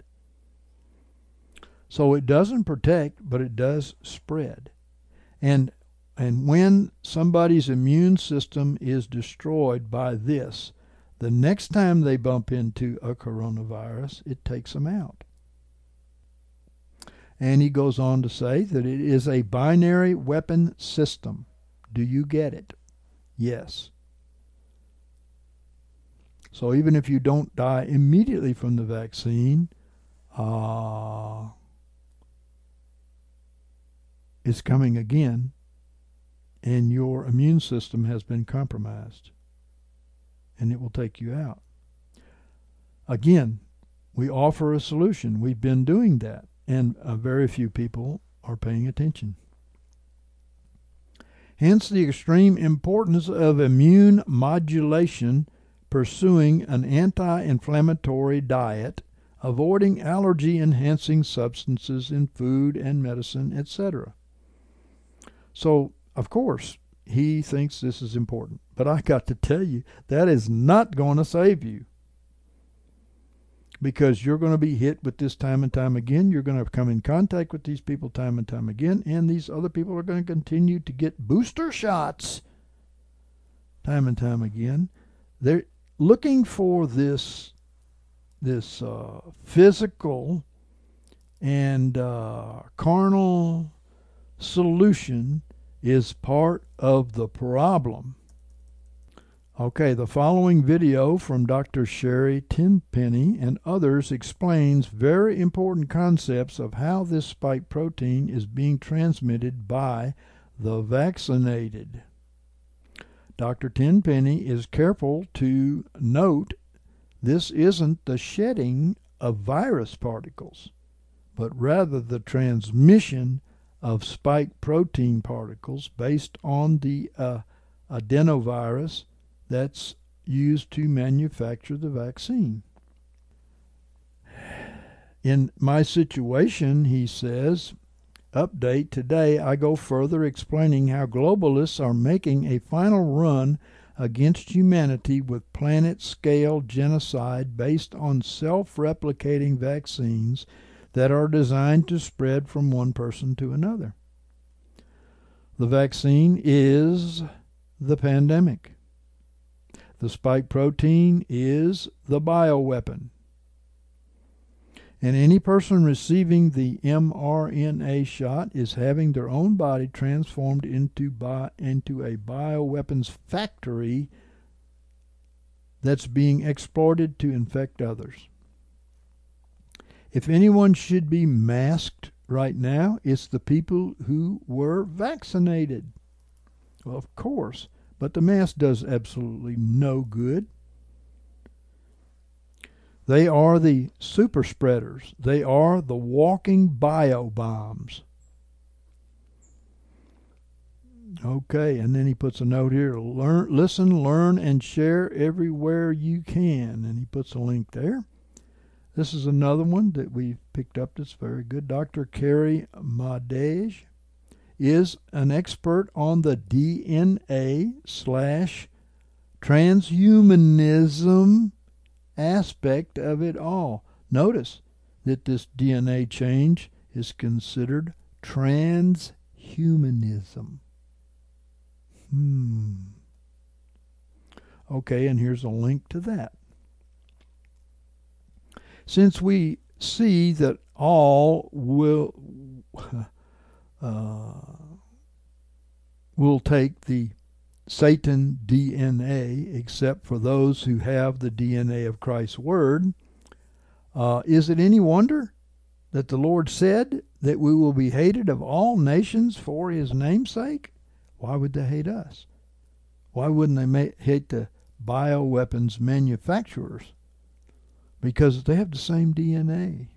So it doesn't protect, but it does spread. And when somebody's immune system is destroyed by this, the next time they bump into a coronavirus, it takes them out. And he goes on to say that it is a binary weapon system. Do you get it? Yes. So even if you don't die immediately from the vaccine, is coming again, and your immune system has been compromised, and it will take you out. Again, we offer a solution. We've been doing that, and very few people are paying attention. Hence the extreme importance of immune modulation, pursuing an anti-inflammatory diet, avoiding allergy-enhancing substances in food and medicine, etc. So, of course, he thinks this is important. But I got to tell you, that is not going to save you. Because you're going to be hit with this time and time again. You're going to come in contact with these people time and time again. And these other people are going to continue to get booster shots time and time again. They're looking for this physical and carnal solution is part of the problem. Okay, the following video from Dr. Sherry Tenpenny and others explains very important concepts of how this spike protein is being transmitted by the vaccinated. Dr. Tenpenny is careful to note this isn't the shedding of virus particles, but rather the transmission of spike protein particles based on the adenovirus that's used to manufacture the vaccine. In my situation, he says, update today, I go further explaining how globalists are making a final run against humanity with planet-scale genocide based on self-replicating vaccines that are designed to spread from one person to another. The vaccine is the pandemic. The spike protein is the bioweapon. And any person receiving the mRNA shot is having their own body transformed into a bioweapons factory that's being exploited to infect others. If anyone should be masked right now, it's the people who were vaccinated. Well, of course. But the mask does absolutely no good. They are the super spreaders. They are the walking biobombs. Okay, and then he puts a note here. Listen, learn, and share everywhere you can. And he puts a link there. This is another one that we picked up that's very good. Dr. Carrie Madej is an expert on the DNA/transhumanism aspect of it all. Notice that this DNA change is considered transhumanism. Okay, and here's a link to that. Since we see that all will take the Satan DNA, except for those who have the DNA of Christ's Word. Is it any wonder that the Lord said that we will be hated of all nations for His name's sake? Why would they hate us? Why wouldn't they hate the bioweapons manufacturers? Because they have the same DNA.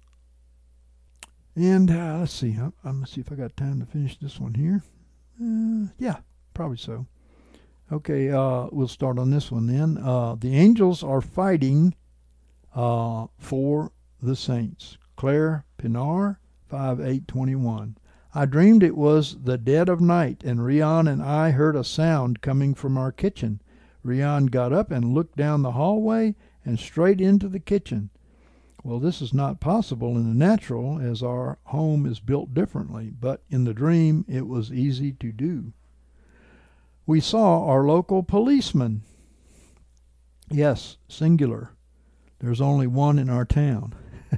And let's see. I'm going to see if I got time to finish this one here. Yeah, probably so. Okay, we'll start on this one then. The angels are fighting for the saints. Claire Pinar, 5/8/21. I dreamed it was the dead of night, and Rian and I heard a sound coming from our kitchen. Rian got up and looked down the hallway and straight into the kitchen. Well, this is not possible in the natural, as our home is built differently, but in the dream it was easy to do. We saw our local policeman. Yes, singular. There's only one in our town.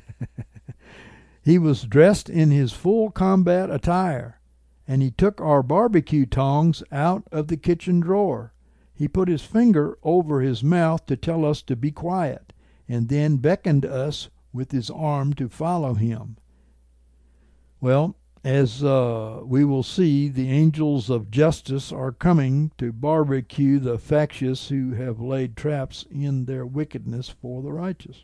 He was dressed in his full combat attire, and he took our barbecue tongs out of the kitchen drawer. He put his finger over his mouth to tell us to be quiet, and then beckoned us with his arm to follow him. Well, as we will see, the angels of justice are coming to barbecue the factious who have laid traps in their wickedness for the righteous.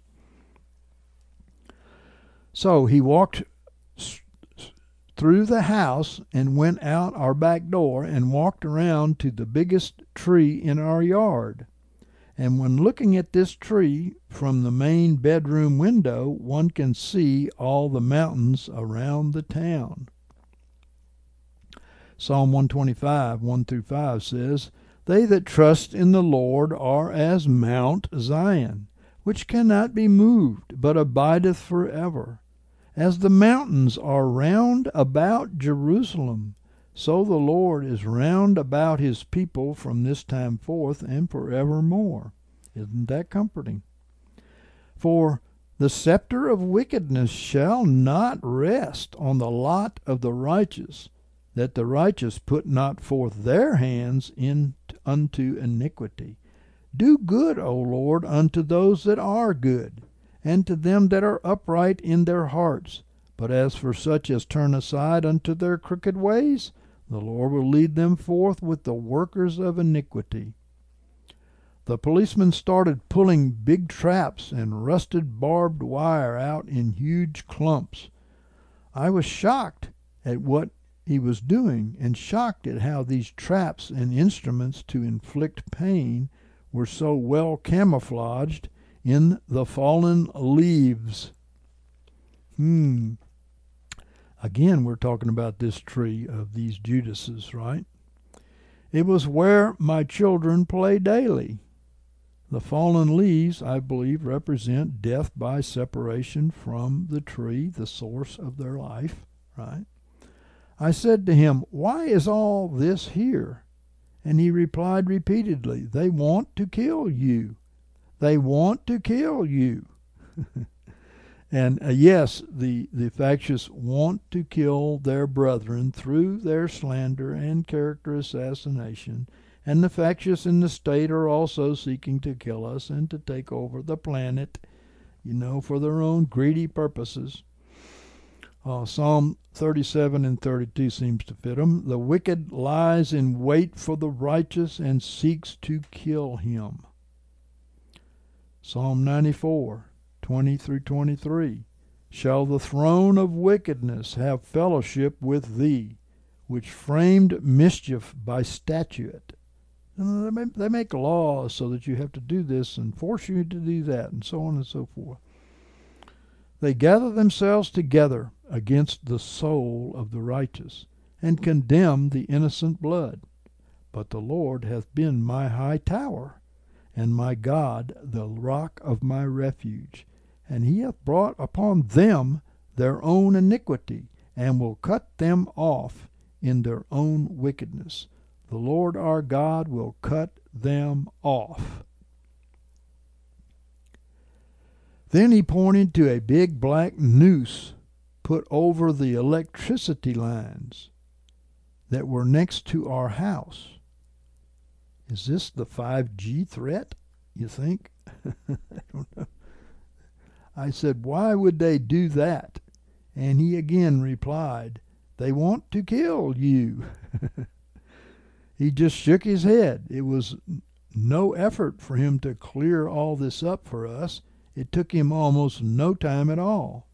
So he walked through the house and went out our back door and walked around to the biggest tree in our yard. And when looking at this tree from the main bedroom window, one can see all the mountains around the town. Psalm 125, 1-5 says, "They that trust in the Lord are as Mount Zion, which cannot be moved, but abideth forever. As the mountains are round about Jerusalem, so the Lord is round about his people from this time forth and forevermore." Isn't that comforting? "For the scepter of wickedness shall not rest on the lot of the righteous, that the righteous put not forth their hands unto iniquity. Do good, O Lord, unto those that are good, and to them that are upright in their hearts. But as for such as turn aside unto their crooked ways, the Lord will lead them forth with the workers of iniquity." The policeman started pulling big traps and rusted barbed wire out in huge clumps. I was shocked at what he was doing, and shocked at how these traps and instruments to inflict pain were so well camouflaged in the fallen leaves. Again, we're talking about this tree of these Judases, right? "It was where my children play daily." The fallen leaves, I believe, represent death by separation from the tree, the source of their life, right? I said to him, "Why is all this here?" And he replied repeatedly, "They want to kill you. They want to kill you." And yes, the factious want to kill their brethren through their slander and character assassination. And the factious in the state are also seeking to kill us and to take over the planet, for their own greedy purposes. Psalm 37 and 32 seems to fit them. "The wicked lies in wait for the righteous and seeks to kill him." Psalm 94, 20-23. "Shall the throne of wickedness have fellowship with thee, which framed mischief by statute?" They make laws so that you have to do this and force you to do that, and so on and so forth. "They gather themselves together against the soul of the righteous, and condemn the innocent blood. But the Lord hath been my high tower, and my God the rock of my refuge. And he hath brought upon them their own iniquity, and will cut them off in their own wickedness. The Lord our God will cut them off." Then he pointed to a big black noose put over the electricity lines that were next to our house. Is this the 5G threat, you think? I don't know. I said, "Why would they do that?" And he again replied, "They want to kill you." He just shook his head. It was no effort for him to clear all this up for us. It took him almost no time at all.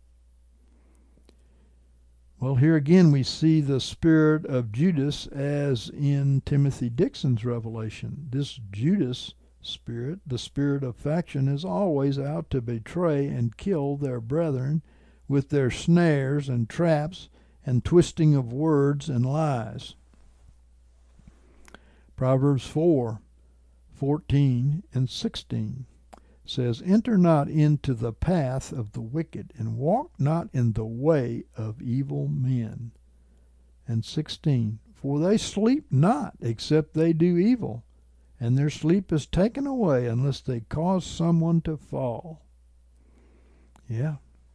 Well, here again we see the spirit of Judas as in Timothy Dixon's revelation. This Judas spirit, the spirit of faction, is always out to betray and kill their brethren with their snares and traps and twisting of words and lies. Proverbs 4:14 and 16 says, "Enter not into the path of the wicked, and walk not in the way of evil men." And 16, "For they sleep not, except they do evil, and their sleep is taken away unless they cause someone to fall." Yeah.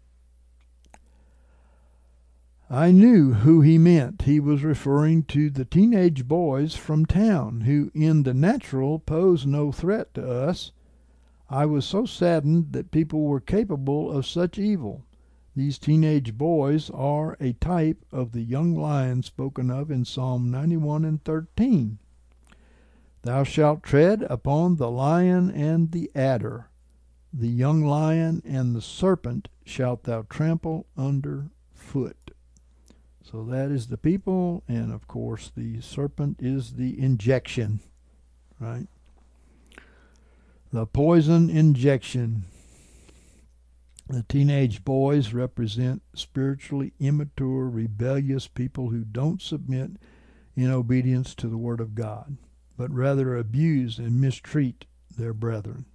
I knew who he meant. He was referring to the teenage boys from town who in the natural pose no threat to us. I was so saddened that people were capable of such evil. These teenage boys are a type of the young lion spoken of in Psalm 91 and 13. Thou shalt tread upon the lion and the adder, the young lion and the serpent shalt thou trample under foot. So that is the people, and of course the serpent is the injection, right? The poison injection. The teenage boys represent spiritually immature, rebellious people who don't submit in obedience to the Word of God, but rather abuse and mistreat their brethren.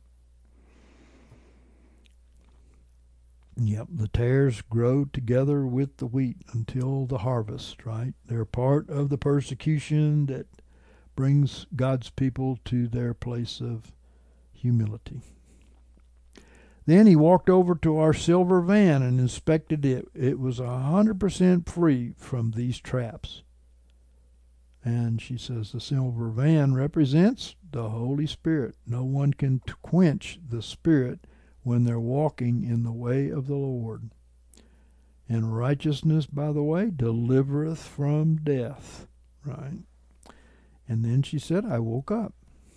Yep, the tares grow together with the wheat until the harvest, right? They're part of the persecution that brings God's people to their place of humility. Then he walked over to our silver van and inspected it. It was 100% free from these traps. And she says the silver van represents the Holy Spirit. No one can quench the Spirit when they're walking in the way of the Lord. And righteousness, by the way, delivereth from death. Right? And then she said, I woke up.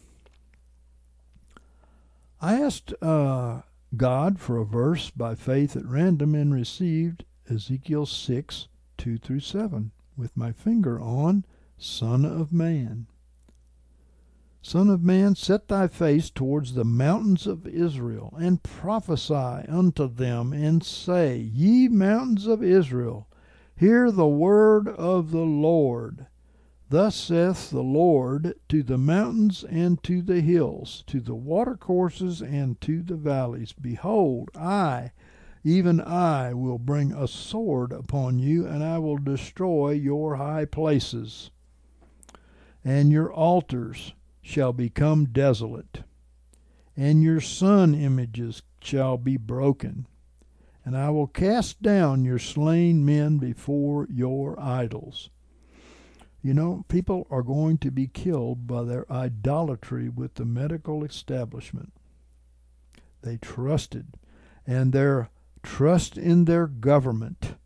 I asked God for a verse by faith at random and received Ezekiel 6, 2 through 7, with my finger on Son of Man. Son of man, set thy face towards the mountains of Israel, and prophesy unto them, and say, Ye mountains of Israel, hear the word of the Lord. Thus saith the Lord to the mountains and to the hills, to the watercourses and to the valleys, Behold, I, even I, will bring a sword upon you, and I will destroy your high places, and your altars shall become desolate, and your sun images shall be broken, and I will cast down your slain men before your idols. You know, people are going to be killed by their idolatry with the medical establishment. They trusted, and their trust in their government.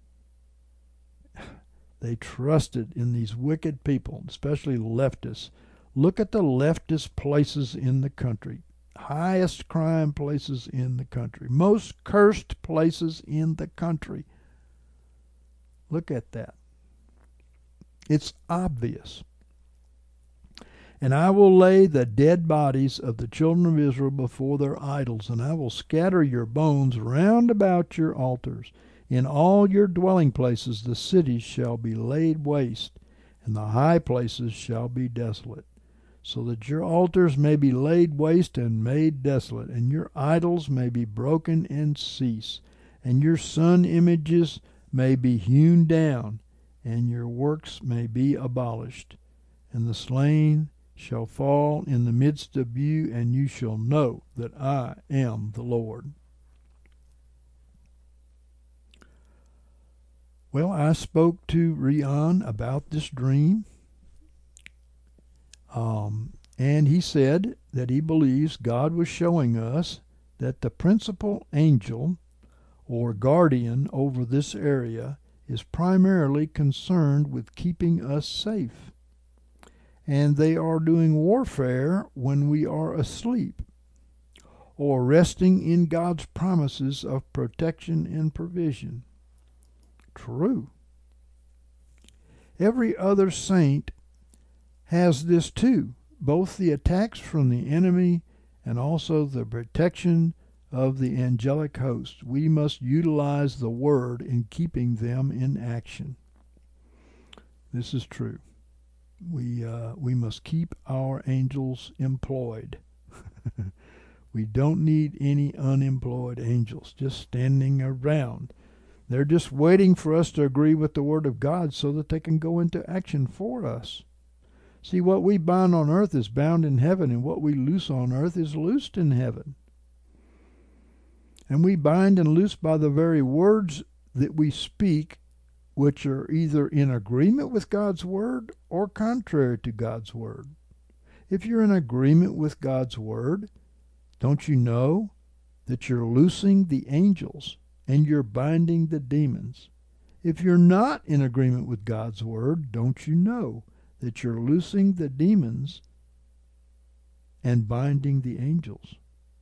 They trusted in these wicked people, especially leftists. Look at the leftist places in the country. Highest crime places in the country. Most cursed places in the country. Look at that. It's obvious. And I will lay the dead bodies of the children of Israel before their idols, and I will scatter your bones round about your altars. In all your dwelling places the cities shall be laid waste, and the high places shall be desolate, so that your altars may be laid waste and made desolate, and your idols may be broken and cease, and your sun images may be hewn down, and your works may be abolished. And the slain shall fall in the midst of you, and you shall know that I am the Lord. Well, I spoke to Rian about this dream. And he said that he believes God was showing us that the principal angel or guardian over this area is primarily concerned with keeping us safe. And they are doing warfare when we are asleep or resting in God's promises of protection and provision. True. Every other saint has this too, both the attacks from the enemy and also the protection of the angelic host. We must utilize the word in keeping them in action. This is true. We must keep our angels employed. We don't need any unemployed angels just standing around. They're just waiting for us to agree with the Word of God so that they can go into action for us. See, what we bind on earth is bound in heaven, and what we loose on earth is loosed in heaven. And we bind and loose by the very words that we speak, which are either in agreement with God's Word or contrary to God's Word. If you're in agreement with God's Word, don't you know that you're loosing the angels and you're binding the demons. If you're not in agreement with God's word, don't you know that you're loosing the demons and binding the angels?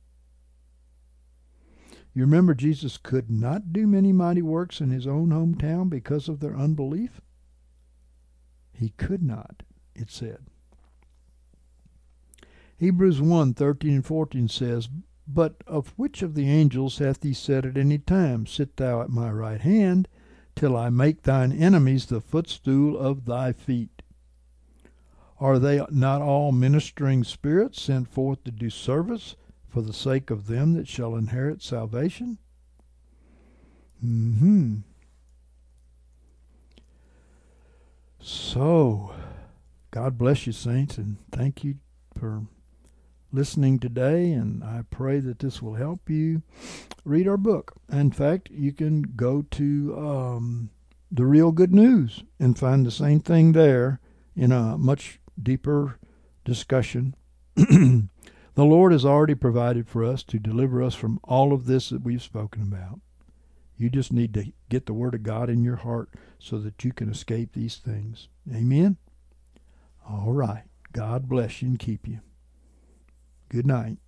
You remember Jesus could not do many mighty works in his own hometown because of their unbelief? He could not, it said. Hebrews 1:13 and 14 says, But of which of the angels hath he said at any time, Sit thou at my right hand, till I make thine enemies the footstool of thy feet? Are they not all ministering spirits sent forth to do service for the sake of them that shall inherit salvation? So, God bless you, saints, and thank you for listening today, and I pray that this will help you read our book. In fact, you can go to The Real Good News and find the same thing there in a much deeper discussion. The Lord has already provided for us to deliver us from all of this that we've spoken about. You just need to get the Word of God in your heart so that you can escape these things. Amen? All right. God bless you and keep you. Good night.